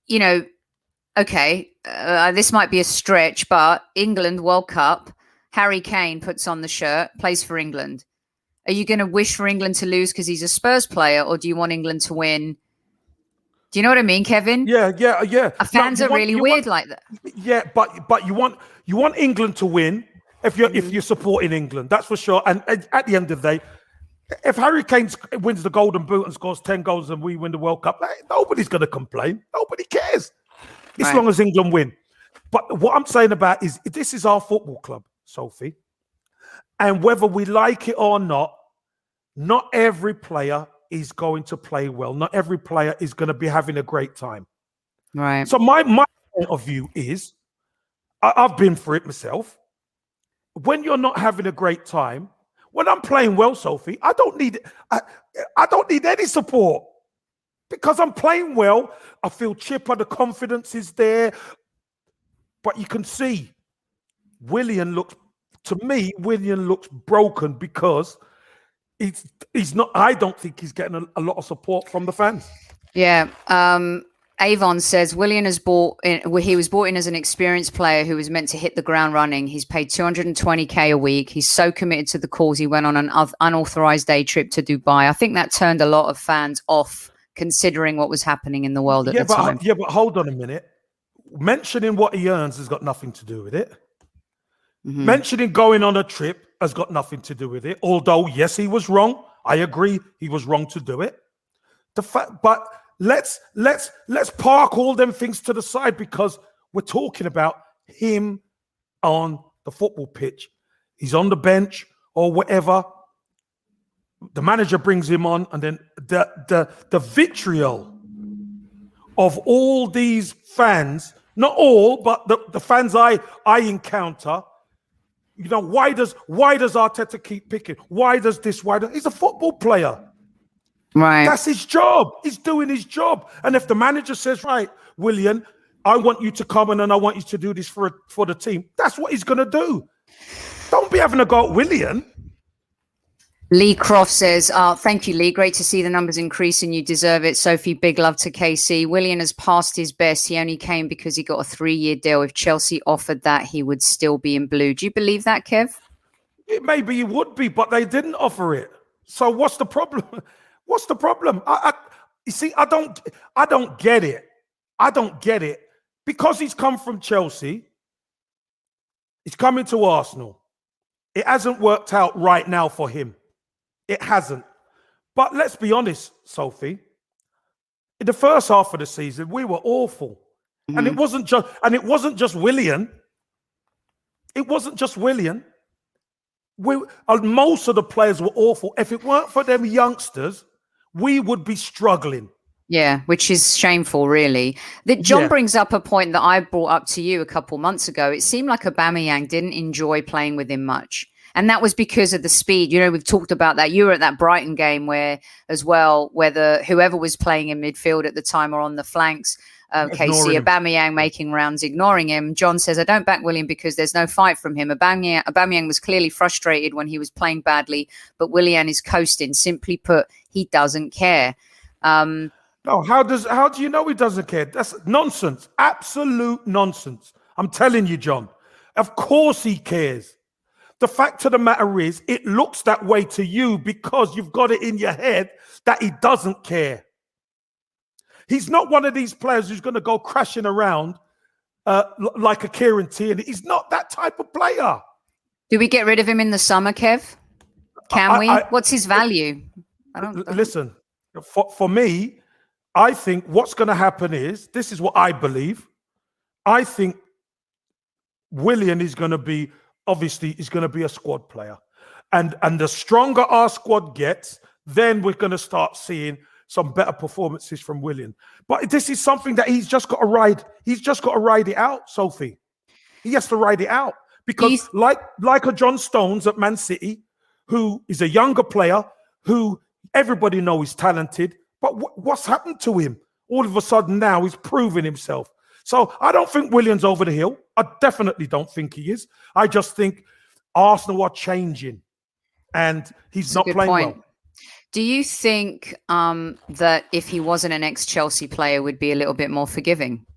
A: okay, this might be a stretch, but England World Cup, Harry Kane puts on the shirt, plays for England. Are you going to wish for England to lose because he's a Spurs player, or do you want England to win? Do you know what I mean, Kevin?
B: Yeah.
A: Fans are really weird like that.
B: Yeah, but you want England to win if you're supporting England, that's for sure. And at the end of the day, if Harry Kane wins the Golden Boot and scores 10 goals and we win the World Cup, nobody's going to complain. Nobody cares as long as England win. But what I'm saying about is this is our football club, Sophie. And whether we like it or not every player is going to play well. Not every player is going to be having a great time.
A: Right.
B: So my point of view is, I've been through it myself. When you're not having a great time, when I'm playing well, Sophie, I don't need any support because I'm playing well. I feel chipper. The confidence is there. But you can see Willian looks broken because he's not. I don't think he's getting a lot of support from the fans.
A: Yeah. Avon says Willian was brought in as an experienced player who was meant to hit the ground running. He's paid $220K a week. He's so committed to the cause. He went on an unauthorized day trip to Dubai. I think that turned a lot of fans off, considering what was happening in the world at the time.
B: Yeah, but hold on a minute. Mentioning what he earns has got nothing to do with it. Mm-hmm. Mentioning going on a trip has got nothing to do with it. Although, yes, he was wrong. I agree, he was wrong to do it. But let's park all them things to the side because we're talking about him on the football pitch. He's on the bench or whatever. The manager brings him on, and then the vitriol of all these fans, not all, but the fans I encounter. Why does Arteta keep picking? Why does this? He's a football player.
A: Right.
B: That's his job. He's doing his job. And if the manager says, right, Willian, I want you to come in and I want you to do this for the team, that's what he's going to do. Don't be having a go at Willian.
A: Lee Croft says, thank you, Lee. Great to see the numbers increase and you deserve it. Sophie, big love to KC. Willian has passed his best. He only came because he got a 3-year deal. If Chelsea offered that, he would still be in blue. Do you believe that, Kev?
B: Maybe he would be, but they didn't offer it. So what's the problem? What's the problem? You see, I don't get it. I don't get it. Because he's come from Chelsea, He's coming to Arsenal. It hasn't worked out right now for him. It hasn't. But let's be honest, Sophie. In the first half of the season, we were awful. Mm-hmm. And it wasn't just Willian. It wasn't just Willian. Most of the players were awful. If it weren't for them youngsters, we would be struggling.
A: Yeah, which is shameful, really. That John brings up a point that I brought up to you a couple months ago. It seemed like Aubameyang didn't enjoy playing with him much. And that was because of the speed. You know, we've talked about that. You were at that Brighton game where whoever was playing in midfield at the time or on the flanks, KC, Aubameyang making rounds, ignoring him. John says, I don't back Willian because there's no fight from him. Aubameyang was clearly frustrated when he was playing badly, but Willian is coasting. Simply put, he doesn't care.
B: No, how do you know he doesn't care? That's nonsense. Absolute nonsense. I'm telling you, John. Of course he cares. The fact of the matter is, it looks that way to you because you've got it in your head that he doesn't care. He's not one of these players who's going to go crashing around like a Kieran Tierney. He's not that type of player.
A: Do we get rid of him in the summer, Kev? Can we? What's his value?
B: Listen, for me, I think what's going to happen is, this is what I believe. I think Willian is going to be, obviously, is going to be a squad player. And the stronger our squad gets, then we're going to start seeing some better performances from Willian. But this is something that he's just got to ride. He's just got to ride it out, Sophie. He has to ride it out. Because like a John Stones at Man City, who is a younger player, who everybody knows is talented, but what's happened to him? All of a sudden now he's proving himself. So I don't think Willian's over the hill. I definitely don't think he is. I just think Arsenal are changing and he's not playing well.
A: Do you think that if he wasn't an ex-Chelsea player, would be a little bit more forgiving?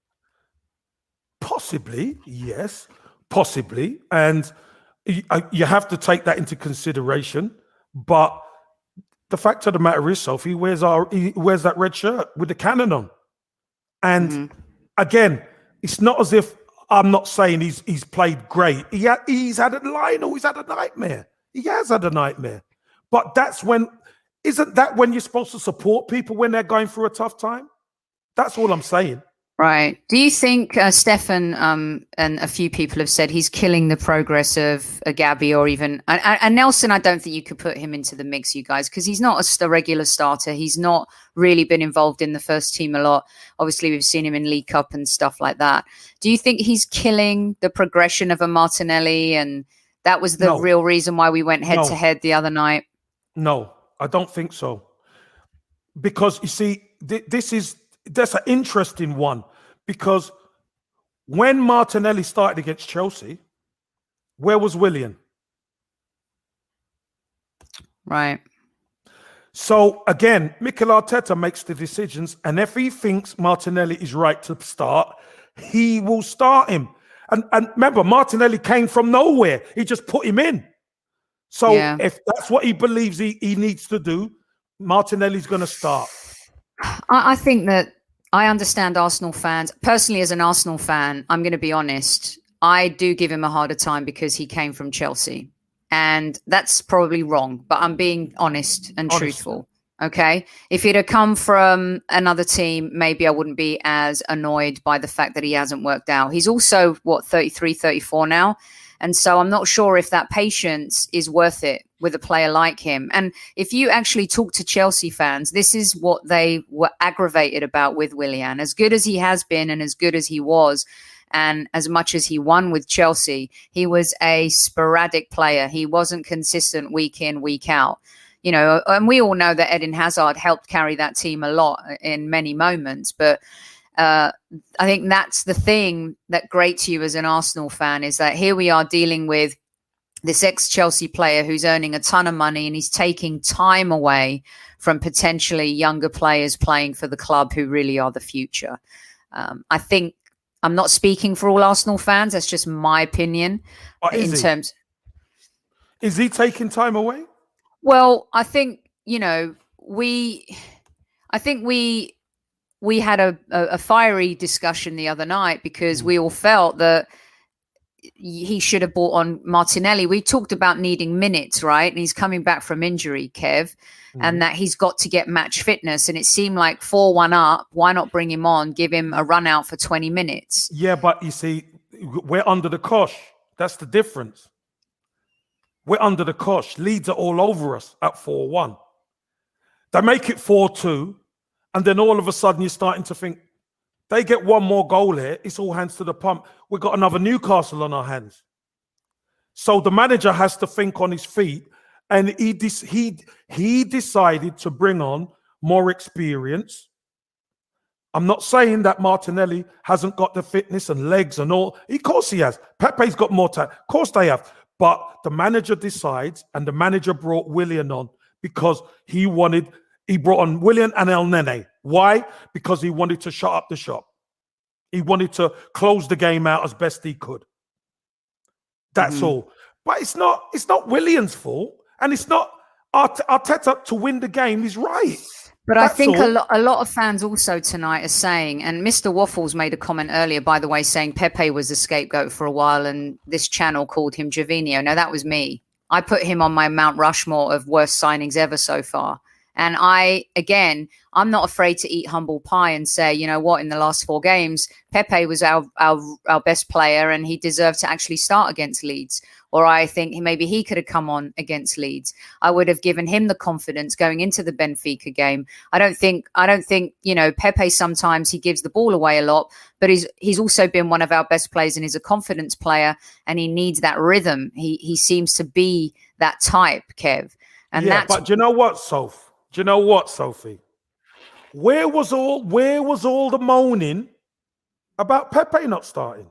B: Possibly, yes. Possibly. And you have to take that into consideration. But the fact of the matter is, Sophie, he wears that red shirt with the cannon on. And again, it's not as if I'm not saying he's played great. He's had a nightmare. He has had a nightmare. But isn't that when you're supposed to support people when they're going through a tough time? That's all I'm saying.
A: Right. Do you think Stefan and a few people have said he's killing the progress of a Gabby or even and Nelson? I don't think you could put him into the mix, you guys, because he's not a regular starter. He's not really been involved in the first team a lot. Obviously, we've seen him in League Cup and stuff like that. Do you think he's killing the progression of a Martinelli? And that was the real reason why we went head to head the other night?
B: No, I don't think so. Because you see, that's an interesting one, because when Martinelli started against Chelsea, where was Willian?
A: Right.
B: So again, Mikel Arteta makes the decisions, and if he thinks Martinelli is right to start, he will start him. And remember, Martinelli came from nowhere. He just put him in. So if that's what he believes he needs to do, Martinelli's going to start.
A: I think that I understand Arsenal fans. Personally, as an Arsenal fan, I'm going to be honest. I do give him a harder time because he came from Chelsea. And that's probably wrong, but I'm being honest and truthful. Okay. If he'd have come from another team, maybe I wouldn't be as annoyed by the fact that he hasn't worked out. He's also, 33, 34 now. And so I'm not sure if that patience is worth it with a player like him. And if you actually talk to Chelsea fans, this is what they were aggravated about with Willian. As good as he has been and as good as he was, and as much as he won with Chelsea, he was a sporadic player. He wasn't consistent week in, week out. You know, and we all know that Eden Hazard helped carry that team a lot in many moments. But I think that's the thing that grates you as an Arsenal fan, is that here we are dealing with this ex-Chelsea player who's earning a ton of money and he's taking time away from potentially younger players playing for the club who really are the future. I think I'm not speaking for all Arsenal fans. That's just my opinion. Is
B: he taking time away?
A: Well, I think, we had a fiery discussion the other night because we all felt that he should have brought on Martinelli. We talked about needing minutes, right? And he's coming back from injury, Kev, and that he's got to get match fitness. And it seemed like 4-1 up. Why not bring him on, give him a run out for 20 minutes?
B: Yeah, but you see, we're under the cosh. That's the difference. We're under the cosh. Leeds are all over us at 4-1. They make it 4-2, and then all of a sudden you're starting to think, they get one more goal here, it's all hands to the pump. We've got another Newcastle on our hands. So the manager has to think on his feet, and he decided to bring on more experience. I'm not saying that Martinelli hasn't got the fitness and legs and all. Of course he has. Pepe's got more time. Of course they have. But the manager decides, and the manager brought Willian on because he brought on Willian and El Nene. Why? Because he wanted to shut up the shop. He wanted to close the game out as best he could. That's all. But it's not Willian's fault, and it's not Arteta to win the game. He's right.
A: But I think a lot of fans also tonight are saying, and Mr. Waffles made a comment earlier, by the way, saying Pepe was the scapegoat for a while, and this channel called him Gervinho. No, that was me. I put him on my Mount Rushmore of worst signings ever so far. And I'm not afraid to eat humble pie and say, you know what, in the last 4 games, Pepe was our best player and he deserved to actually start against Leeds. Or I think maybe he could have come on against Leeds. I would have given him the confidence going into the Benfica game. I don't think, you know, Pepe sometimes he gives the ball away a lot, but he's also been one of our best players and he's a confidence player and he needs that rhythm. He seems to be that type, Kev. And
B: but do you know what, Soph? Do you know what, Sophie? Where was all the moaning about Pepe not starting?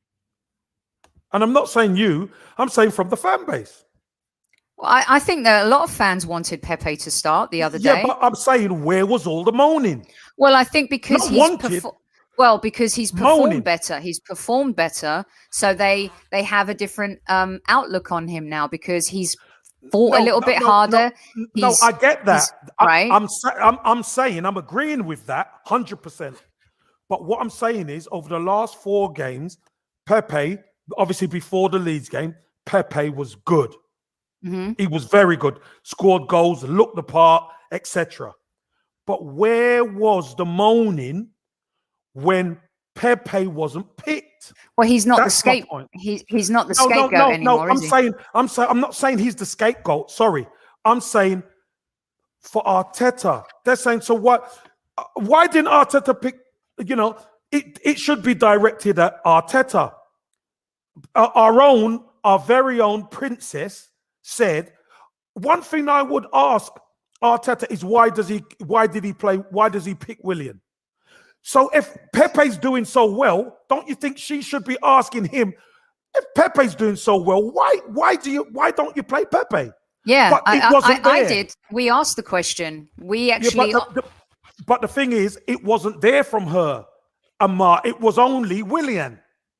B: And I'm not saying you, I'm saying from the fan base.
A: Well, I think that a lot of fans wanted Pepe to start the other day.
B: Yeah, but I'm saying, where was all the moaning?
A: Well, I think because because he's performed better. He's performed better. So they have a different outlook on him now because he's fought a little bit harder.
B: No, I get that.
A: Right.
B: I'm saying, I'm agreeing with that 100%. But what I'm saying is, over the last 4 games, Pepe, obviously before the Leeds game, Pepe was good. He was very good. Scored goals, looked the part, etc. But where was the moaning when Pepe wasn't picked?
A: Well, he's not the scapegoat. He's not the scapegoat anymore.
B: No, I'm not saying he's the scapegoat. Sorry, I'm saying for Arteta. They're saying, so what? Why didn't Arteta pick? You know, it should be directed at Arteta. Our very own princess said, one thing I would ask Arteta is why does he pick Willian? So if Pepe's doing so well, don't you think she should be asking him, if Pepe's doing so well, why don't you play Pepe?
A: Yeah,
B: but
A: I did. We asked the question. We actually
B: but the thing is, it wasn't there from her, Amar. It was only Willian.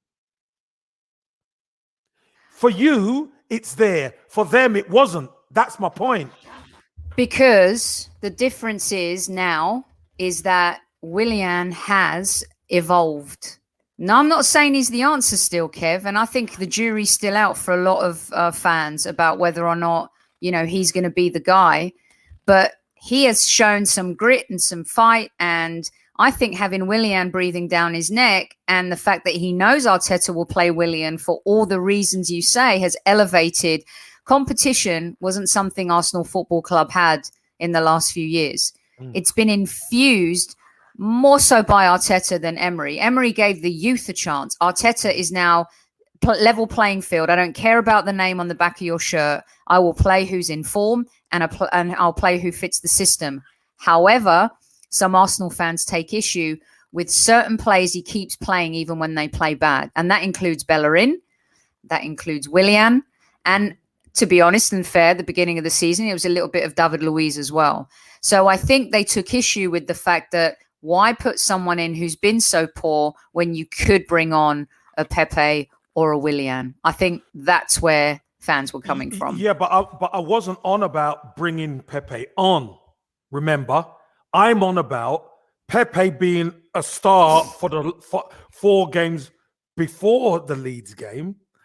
B: For you, it's there. For them, it wasn't. That's my point.
A: Because the difference is that Willian has evolved. Now, I'm not saying he's the answer still, Kev, and I think the jury's still out for a lot of fans about whether or not, you know, he's going to be the guy. But he has shown some grit and some fight, and I think having Willian breathing down his neck and the fact that he knows Arteta will play Willian for all the reasons you say has elevated. Competition wasn't something Arsenal Football Club had in the last few years. It's been infused more so by Arteta than Emery. Emery gave the youth a chance. Arteta is now level playing field. I don't care about the name on the back of your shirt. I will play who's in form and I'll play who fits the system. However, some Arsenal fans take issue with certain players he keeps playing even when they play bad. And that includes Bellerin. That includes Willian. And to be honest and fair, the beginning of the season, it was a little bit of David Luiz as well. So I think they took issue with the fact that why put someone in who's been so poor when you could bring on a Pepe or a Willian? I think that's where fans were coming from.
B: Yeah, but I wasn't on about bringing Pepe on. Remember, I'm on about Pepe being a star for 4 games before the Leeds game,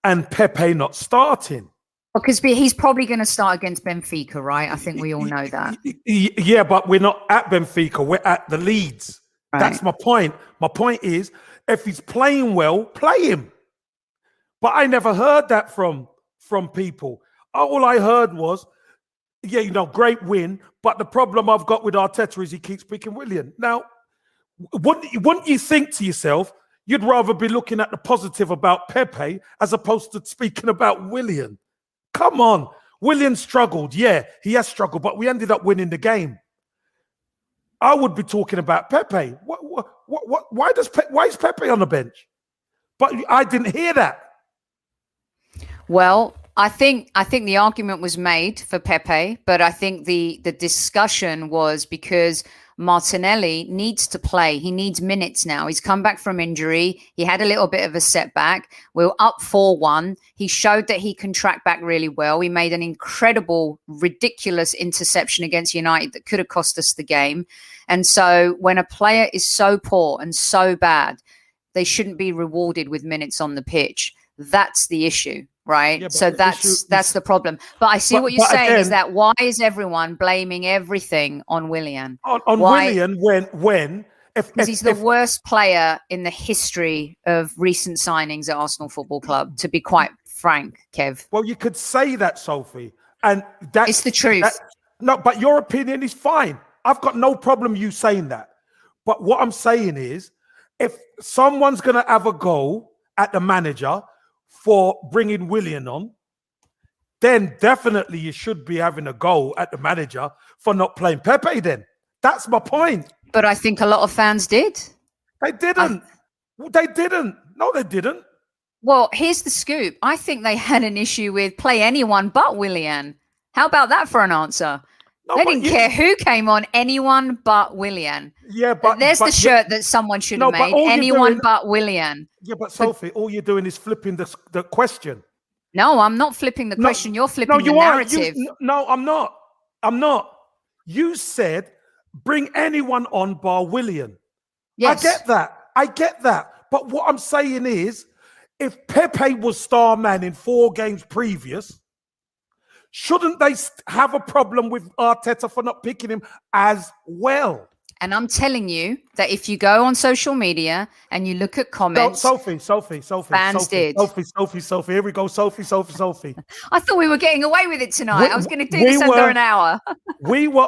B: and Pepe not starting.
A: Because he's probably going to start against Benfica, right? I think we all know that.
B: Yeah, but we're not at Benfica. We're at the Leeds. Right. That's my point. My point is, if he's playing well, play him. But I never heard that from people. All I heard was, yeah, great win. But the problem I've got with Arteta is he keeps picking Willian. Now, wouldn't you think to yourself, you'd rather be looking at the positive about Pepe as opposed to speaking about Willian? Come on. Willian struggled. Yeah, he has struggled, but we ended up winning the game. I would be talking about Pepe. Why is Pepe on the bench? But I didn't hear that.
A: Well, I think the argument was made for Pepe, but I think the discussion was because Martinelli needs to play. He needs minutes now. He's come back from injury. He had a little bit of a setback. We were up 4-1. He showed that he can track back really well. He made an incredible, ridiculous interception against United that could have cost us the game. And so when a player is so poor and so bad, they shouldn't be rewarded with minutes on the pitch. That's the issue. Right. Yeah, so that's the problem. But I see what you're saying again, is that why is everyone blaming everything on Willian?
B: On Willian when
A: because he's the worst player in the history of recent signings at Arsenal Football Club, to be quite frank, Kev.
B: Well, you could say that, Sophie. And that's
A: it's the truth.
B: No, but your opinion is fine. I've got no problem you saying that. But what I'm saying is, if someone's going to have a go at the manager for bringing Willian on, then definitely you should be having a go at the manager for not playing Pepe then. That's my point.
A: But I think a lot of fans did.
B: They didn't. They didn't. No, they didn't.
A: Well, here's the scoop. I think they had an issue with play anyone but Willian. How about that for an answer? No, they didn't care who came on, anyone but Willian.
B: Yeah, but
A: there's the shirt that someone should have made. Anyone but Willian.
B: Yeah, but Sophie, all you're doing is flipping the question.
A: No, I'm not flipping the question. You're flipping the narrative.
B: No, I'm not. I'm not. You said bring anyone on bar Willian.
A: Yes.
B: I get that. But what I'm saying is, if Pepe was star man in 4 games previous, shouldn't they have a problem with Arteta for not picking him as well?
A: And I'm telling you that if you go on social media and you look at comments...
B: No, Sophie.
A: Fans did.
B: Sophie. Here we go. Sophie.
A: I thought we were getting away with it tonight. I was going to do this under an hour.
B: we were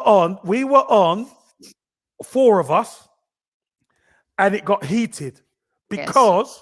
B: on, 4 of us, and it got heated because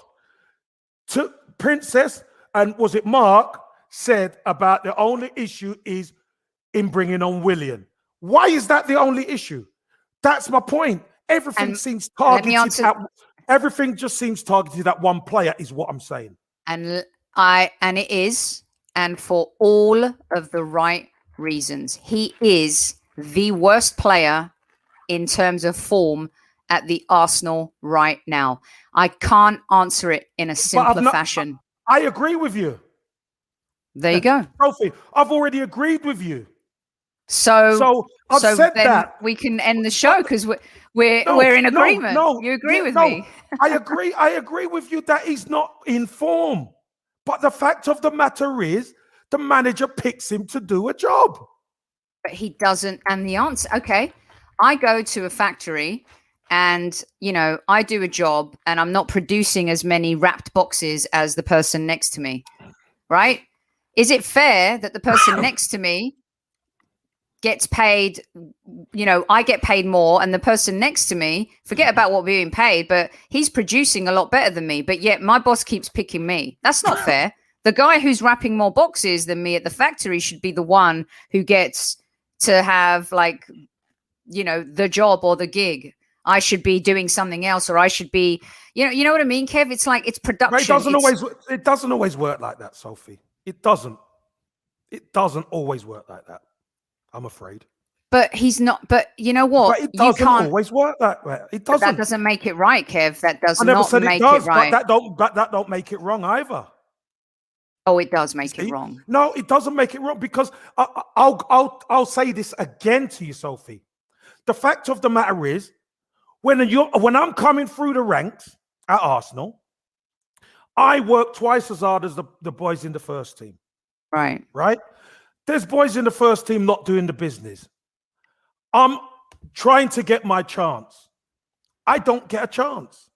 B: Princess and was it Mark said about the only issue is in bringing on Willian. Why is that the only issue? That's my point. Everything seems targeted everything just seems targeted at one player is what I'm saying.
A: And it is, and for all of the right reasons. He is the worst player in terms of form at the Arsenal right now. I can't answer it in a simpler fashion.
B: I agree with you.
A: There you go.
B: Sophie, I've already agreed with you.
A: So
B: I've said that.
A: We can end the show because we're in agreement. You agree with me?
B: I agree with you that he's not in form. But the fact of the matter is the manager picks him to do a job.
A: But he doesn't. And the answer, okay, I go to a factory and, I do a job and I'm not producing as many wrapped boxes as the person next to me, right? Is it fair that the person next to me gets paid, I get paid more and the person next to me, forget about what we're being paid, but he's producing a lot better than me, but yet my boss keeps picking me. That's not fair. The guy who's wrapping more boxes than me at the factory should be the one who gets to have the job or the gig. I should be doing something else, or I should be, you know what I mean, Kev? It's like it's production.
B: It doesn't always work like that, Sophie. It doesn't always work like that. I'm afraid.
A: But he's not. But you know what?
B: But it doesn't always work that way. It doesn't.
A: That doesn't make it right, Kev. That does not make it right.
B: But that don't make it wrong either.
A: Oh, it does make it wrong.
B: No, it doesn't make it wrong because I'll say this again to you, Sophie. The fact of the matter is, when I'm coming through the ranks at Arsenal, I work twice as hard as the boys in the first team.
A: Right.
B: Right? There's boys in the first team not doing the business. I'm trying to get my chance. I don't get a chance.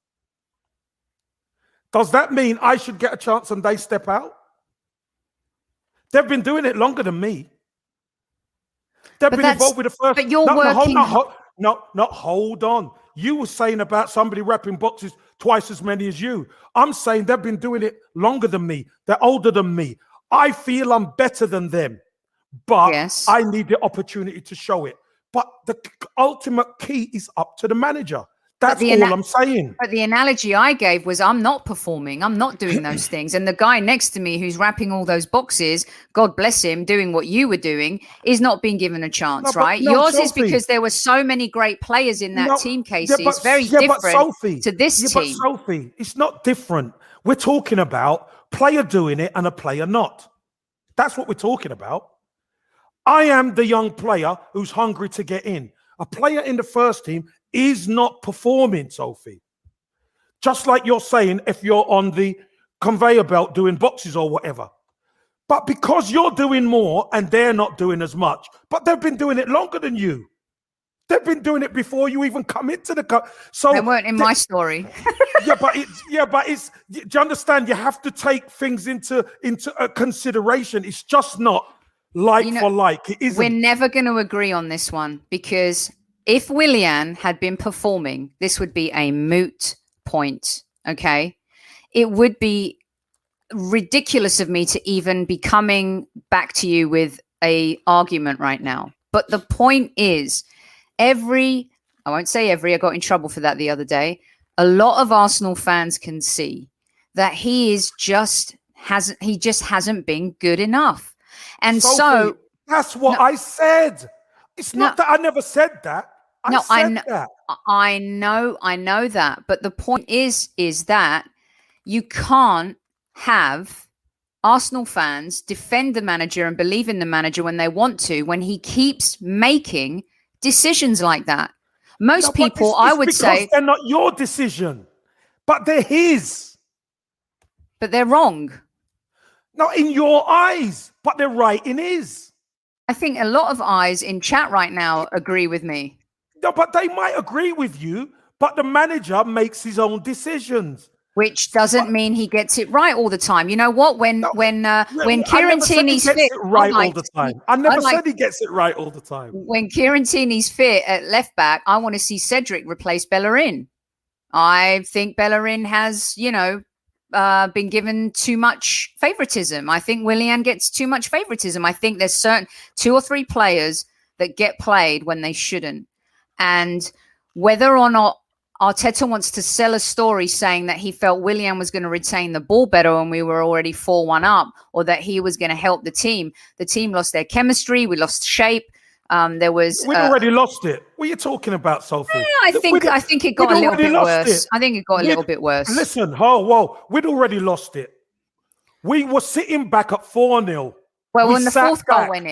B: Does that mean I should get a chance and they step out? They've been doing it longer than me. They've been involved with the first.
A: But you're working.
B: Hold on. You were saying about somebody wrapping boxes twice as many as you. I'm saying they've been doing it longer than me. They're older than me. I feel I'm better than them, but
A: yes.
B: I need the opportunity to show it. But the ultimate key is up to the manager. That's all I'm saying.
A: But the analogy I gave was I'm not performing. I'm not doing those things. And the guy next to me who's wrapping all those boxes, God bless him, doing what you were doing, is not being given a chance, right? Yours is because there were so many great players in that team, Casey. It's very different to this team.
B: But Sophie, it's not different. We're talking about player doing it and a player not. That's what we're talking about. I am the young player who's hungry to get in. A player in the first team is not performing, Sophie. Just like you're saying, if you're on the conveyor belt doing boxes or whatever. But because you're doing more and they're not doing as much, but they've been doing it longer than you. They've been doing it before you even come into the cup. So
A: they weren't in my story.
B: but it's. Do you understand? You have to take things into consideration. It's just not for like. It isn't.
A: We're never going to agree on this one because if Willian had been performing, this would be a moot point. Okay, it would be ridiculous of me to even be coming back to you with a argument right now. But the point is, I won't say every, I got in trouble for that the other day. A lot of Arsenal fans can see that he just hasn't been good enough. And Sophie, so
B: that's what I said. It's not that I never said that. I
A: know that. But the point is that you can't have Arsenal fans defend the manager and believe in the manager when they want to, when he keeps making decisions like that. Most people, I would say,
B: they're not your decision, but they're his.
A: But they're wrong.
B: Not in your eyes, but they're right in his.
A: I think a lot of eyes in chat right now agree with me.
B: No, but they might agree with you, but the manager makes his own decisions.
A: Which doesn't mean he gets it right all the time. You know what? When Kieran Tierney's fit,
B: all the time. I never said he gets it right all the time.
A: When Kieran Tierney's fit at left back, I want to see Cedric replace Bellerin. I think Bellerin has, been given too much favoritism. I think Willian gets too much favoritism. I think there's certain 2 or 3 players that get played when they shouldn't. And whether or not Arteta wants to sell a story saying that he felt Willian was going to retain the ball better when we were already 4-1 up, or that he was going to help the team. The team lost their chemistry. We lost shape. We'd
B: already lost it. What are you talking about, Sophie?
A: I think it got a little bit worse. I think it got a little bit worse.
B: Listen, we'd already lost it. We were sitting back at 4-0.
A: Well, when the fourth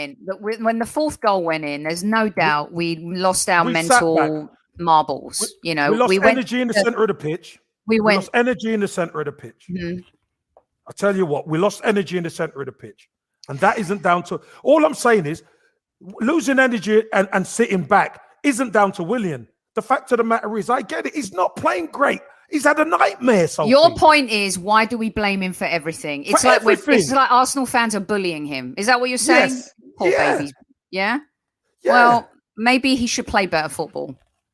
A: goal went in, there's no doubt we lost our mental marbles.
B: We lost energy in the center of the pitch. We lost energy in the center of the pitch.
A: Mm-hmm.
B: I tell you what, we lost energy in the center of the pitch. And that isn't down to... All I'm saying is, losing energy and sitting back isn't down to Willian. The fact of the matter is, I get it. He's not playing great. He's had a nightmare. Sophie.
A: Your point is, why do we blame him for everything? It's like Arsenal fans are bullying him. Is that what you're saying?
B: Yes.
A: Poor baby. Yeah? Well, maybe he should play better football.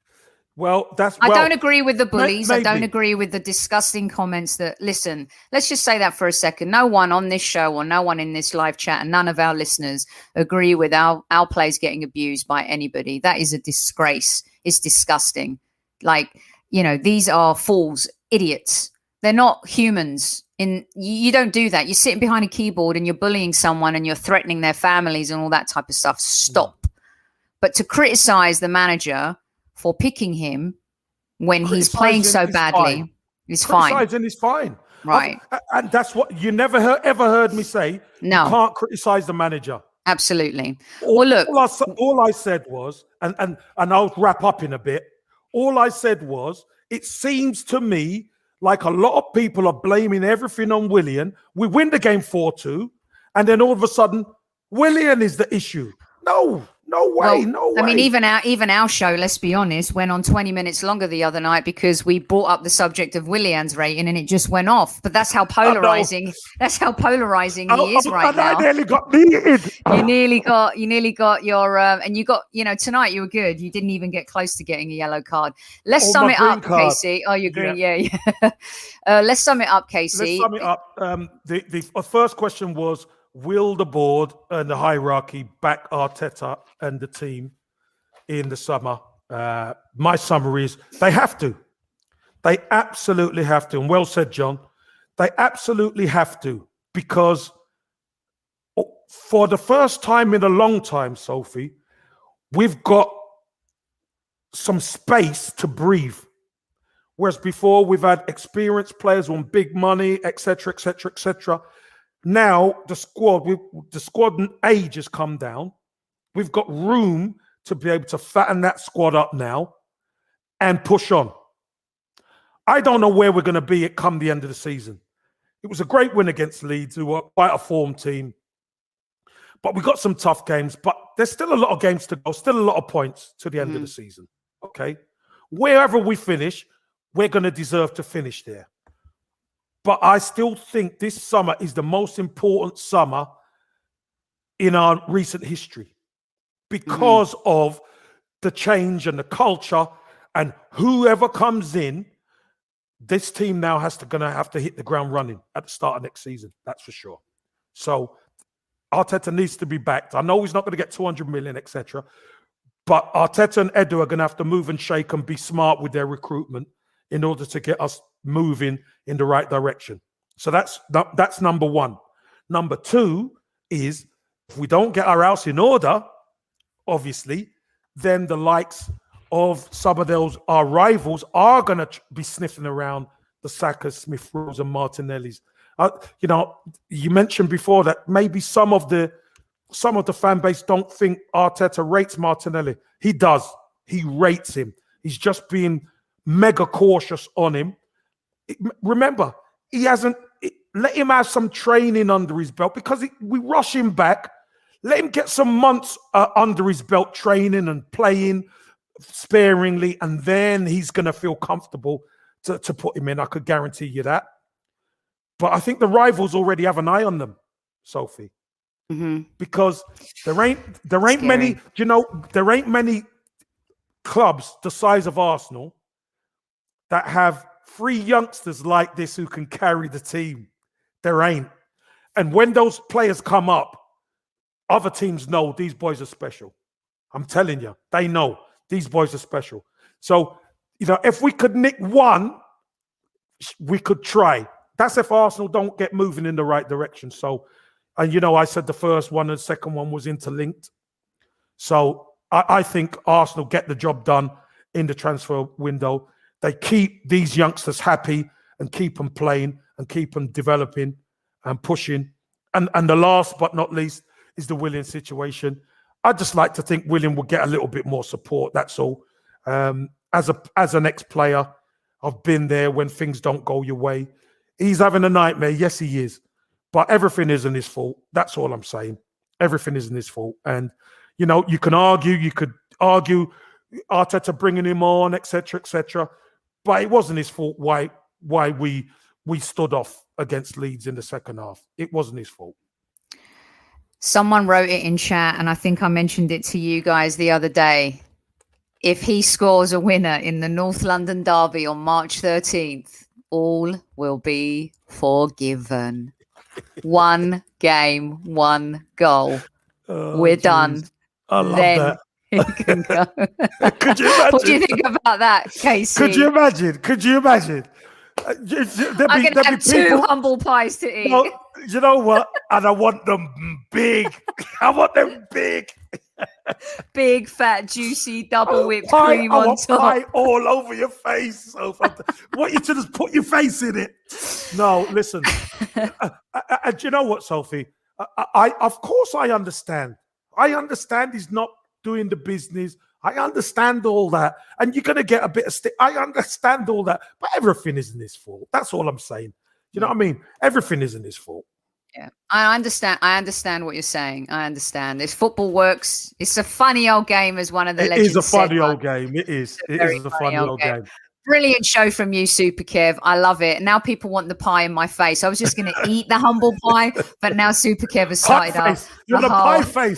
B: I
A: don't agree with the bullies.
B: Maybe.
A: I don't agree with the disgusting comments that, listen, let's just say that for a second. No one on this show or no one in this live chat and none of our listeners agree with our players getting abused by anybody. That is a disgrace. It's disgusting. These are fools, idiots. They're not humans. You don't do that. You're sitting behind a keyboard and you're bullying someone and you're threatening their families and all that type of stuff. Stop. But to criticize the manager for picking him when he's playing so badly is fine.
B: Criticizing is fine.
A: Right.
B: And that's what you never ever heard me say.
A: No.
B: You can't criticize the manager.
A: Absolutely.
B: All I said was, and I'll wrap up in a bit. All I said was, it seems to me like a lot of people are blaming everything on Willian. We win the game 4-2, and then all of a sudden, Willian is the issue. No way.
A: I mean, even our show, let's be honest, went on 20 minutes longer the other night because we brought up the subject of Willian's rating and it just went off. But that's how polarizing. That's how polarizing he is right now.
B: I nearly got muted.
A: You nearly got your and you got, tonight you were good. You didn't even get close to getting a yellow card. Let's sum it up, Casey. Oh, you're green, yeah. Let's sum it up, Casey.
B: Let's sum it up. The first question was, will the board and the hierarchy back Arteta and the team in the summer? My summary is they have to. They absolutely have to. And well said, John. They absolutely have to, because for the first time in a long time, Sophie, we've got some space to breathe. Whereas before we've had experienced players on big money, etc., etc., etc. Now the squad age has come down. We've got room to be able to fatten that squad up now and push on. I don't know where we're going to be at come the end of the season. It was a great win against Leeds, who are quite a form team. But we got some tough games. But there's still a lot of games to go, still a lot of points to the end of the season. Okay? Wherever we finish, we're going to deserve to finish there. But I still think this summer is the most important summer in our recent history because of the change and the culture, and whoever comes in, this team now gonna have to hit the ground running at the start of next season. That's for sure. So Arteta needs to be backed. I know he's not going to get 200 million, etc. But Arteta and Edu are going to have to move and shake and be smart with their recruitment in order to get us moving in the right direction. So that's number one. Number two is, if we don't get our house in order, obviously, then the likes of some of our rivals are going to be sniffing around the Sakas, Smith-Rowe and Martinellis. You mentioned before that maybe some of the fan base don't think Arteta rates Martinelli. He does. He rates him. He's just being mega cautious on him. Remember, he hasn't let him have some training under his belt, because we rush him back. Let him get some months under his belt, training and playing sparingly, and then he's going to feel comfortable to put him in. I could guarantee you that. But I think the rivals already have an eye on them, Sophie, because there ain't many. There ain't many clubs the size of Arsenal that have 3 youngsters like this who can carry the team. There ain't. And when those players come up, other teams know these boys are special. I'm telling you, they know these boys are special. So, if we could nick one, we could try. That's if Arsenal don't get moving in the right direction. So, and I said the first one and the second one was interlinked. So I think Arsenal get the job done in the transfer window. They keep these youngsters happy and keep them playing and keep them developing and pushing. And the last but not least is the Willian situation. I'd just like to think Willian will get a little bit more support. That's all. As an ex-player, I've been there when things don't go your way. He's having a nightmare. Yes, he is. But everything isn't his fault. That's all I'm saying. Everything isn't his fault. And, you could argue Arteta bringing him on, etc., etc. But it wasn't his fault why we stood off against Leeds in the second half. It wasn't his fault.
A: Someone wrote it in chat, and I think I mentioned it to you guys the other day. If he scores a winner in the North London derby on March 13th, all will be forgiven. 1 game, 1 goal. We're done.
B: I love that.
A: He can go.
B: Could you imagine?
A: What do you think about that, Casey?
B: Could you imagine?
A: I'm going to have 2 humble pies to eat.
B: Well, you know what? And I want them big. I want them big.
A: Big, fat, juicy, double whipped cream on top.
B: Pie all over your face. So want you to just put your face in it. No, listen. Do you know what, Sophie? I of course I understand. I understand he's not doing the business. I understand all that. And you're going to get a bit of stick. I understand all that. But everything isn't his fault. That's all I'm saying. You know what I mean? Everything isn't his fault.
A: Yeah, I understand. I understand what you're saying. I understand. This football works. It's a funny old game, as one of the legends
B: said. It is a funny
A: said,
B: old game. It is. It is a funny old game.
A: Brilliant show from you, Super Kev. I love it. Now people want the pie in my face. I was just going to eat the humble pie, but now Super Kev has started up.
B: You're the pie face.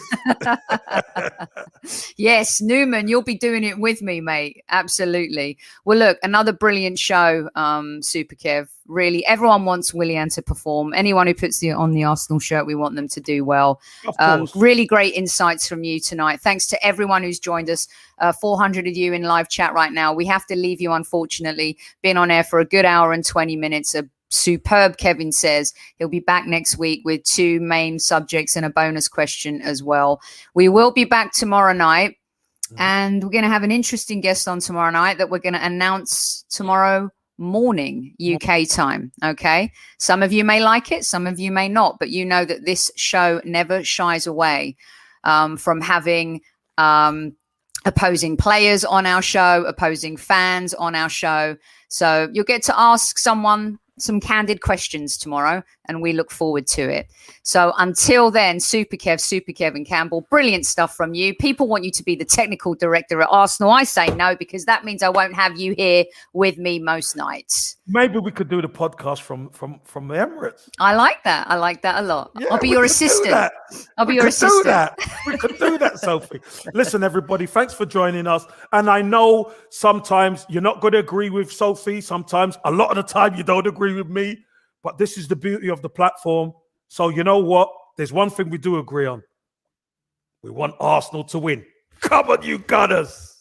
A: Yes, Newman, you'll be doing it with me, mate. Absolutely. Well, look, another brilliant show, Super Kev. Really, everyone wants Willian to perform. Anyone who puts on the Arsenal shirt, we want them to do well. Really great insights from you tonight. Thanks to everyone who's joined us. 400 of you in live chat right now. We have to leave you, unfortunately. Been on air for a good hour and 20 minutes. A superb Kevin says. He'll be back next week with 2 main subjects and a bonus question as well. We will be back tomorrow night. And we're going to have an interesting guest on tomorrow night that we're going to announce tomorrow morning UK time. Okay, some of you may like it, some of you may not, but you know that this show never shies away from having opposing players on our show, opposing fans on our show. So you'll get to ask someone some candid questions tomorrow, and we look forward to it. So until then, Super Kevin Campbell, brilliant stuff from you. People want you to be the technical director at Arsenal. I say no, because that means I won't have you here with me most nights.
B: Maybe we could do the podcast from the Emirates.
A: I like that. I like that a lot. Yeah, I'll be your assistant. I'll be your assistant.
B: We could do that, Sophie. Listen, everybody, thanks for joining us. And I know sometimes you're not going to agree with Sophie. Sometimes, a lot of the time, you don't agree with me. But this is the beauty of the platform. So you know what? There's one thing we do agree on. We want Arsenal to win. Come on, you Gunners.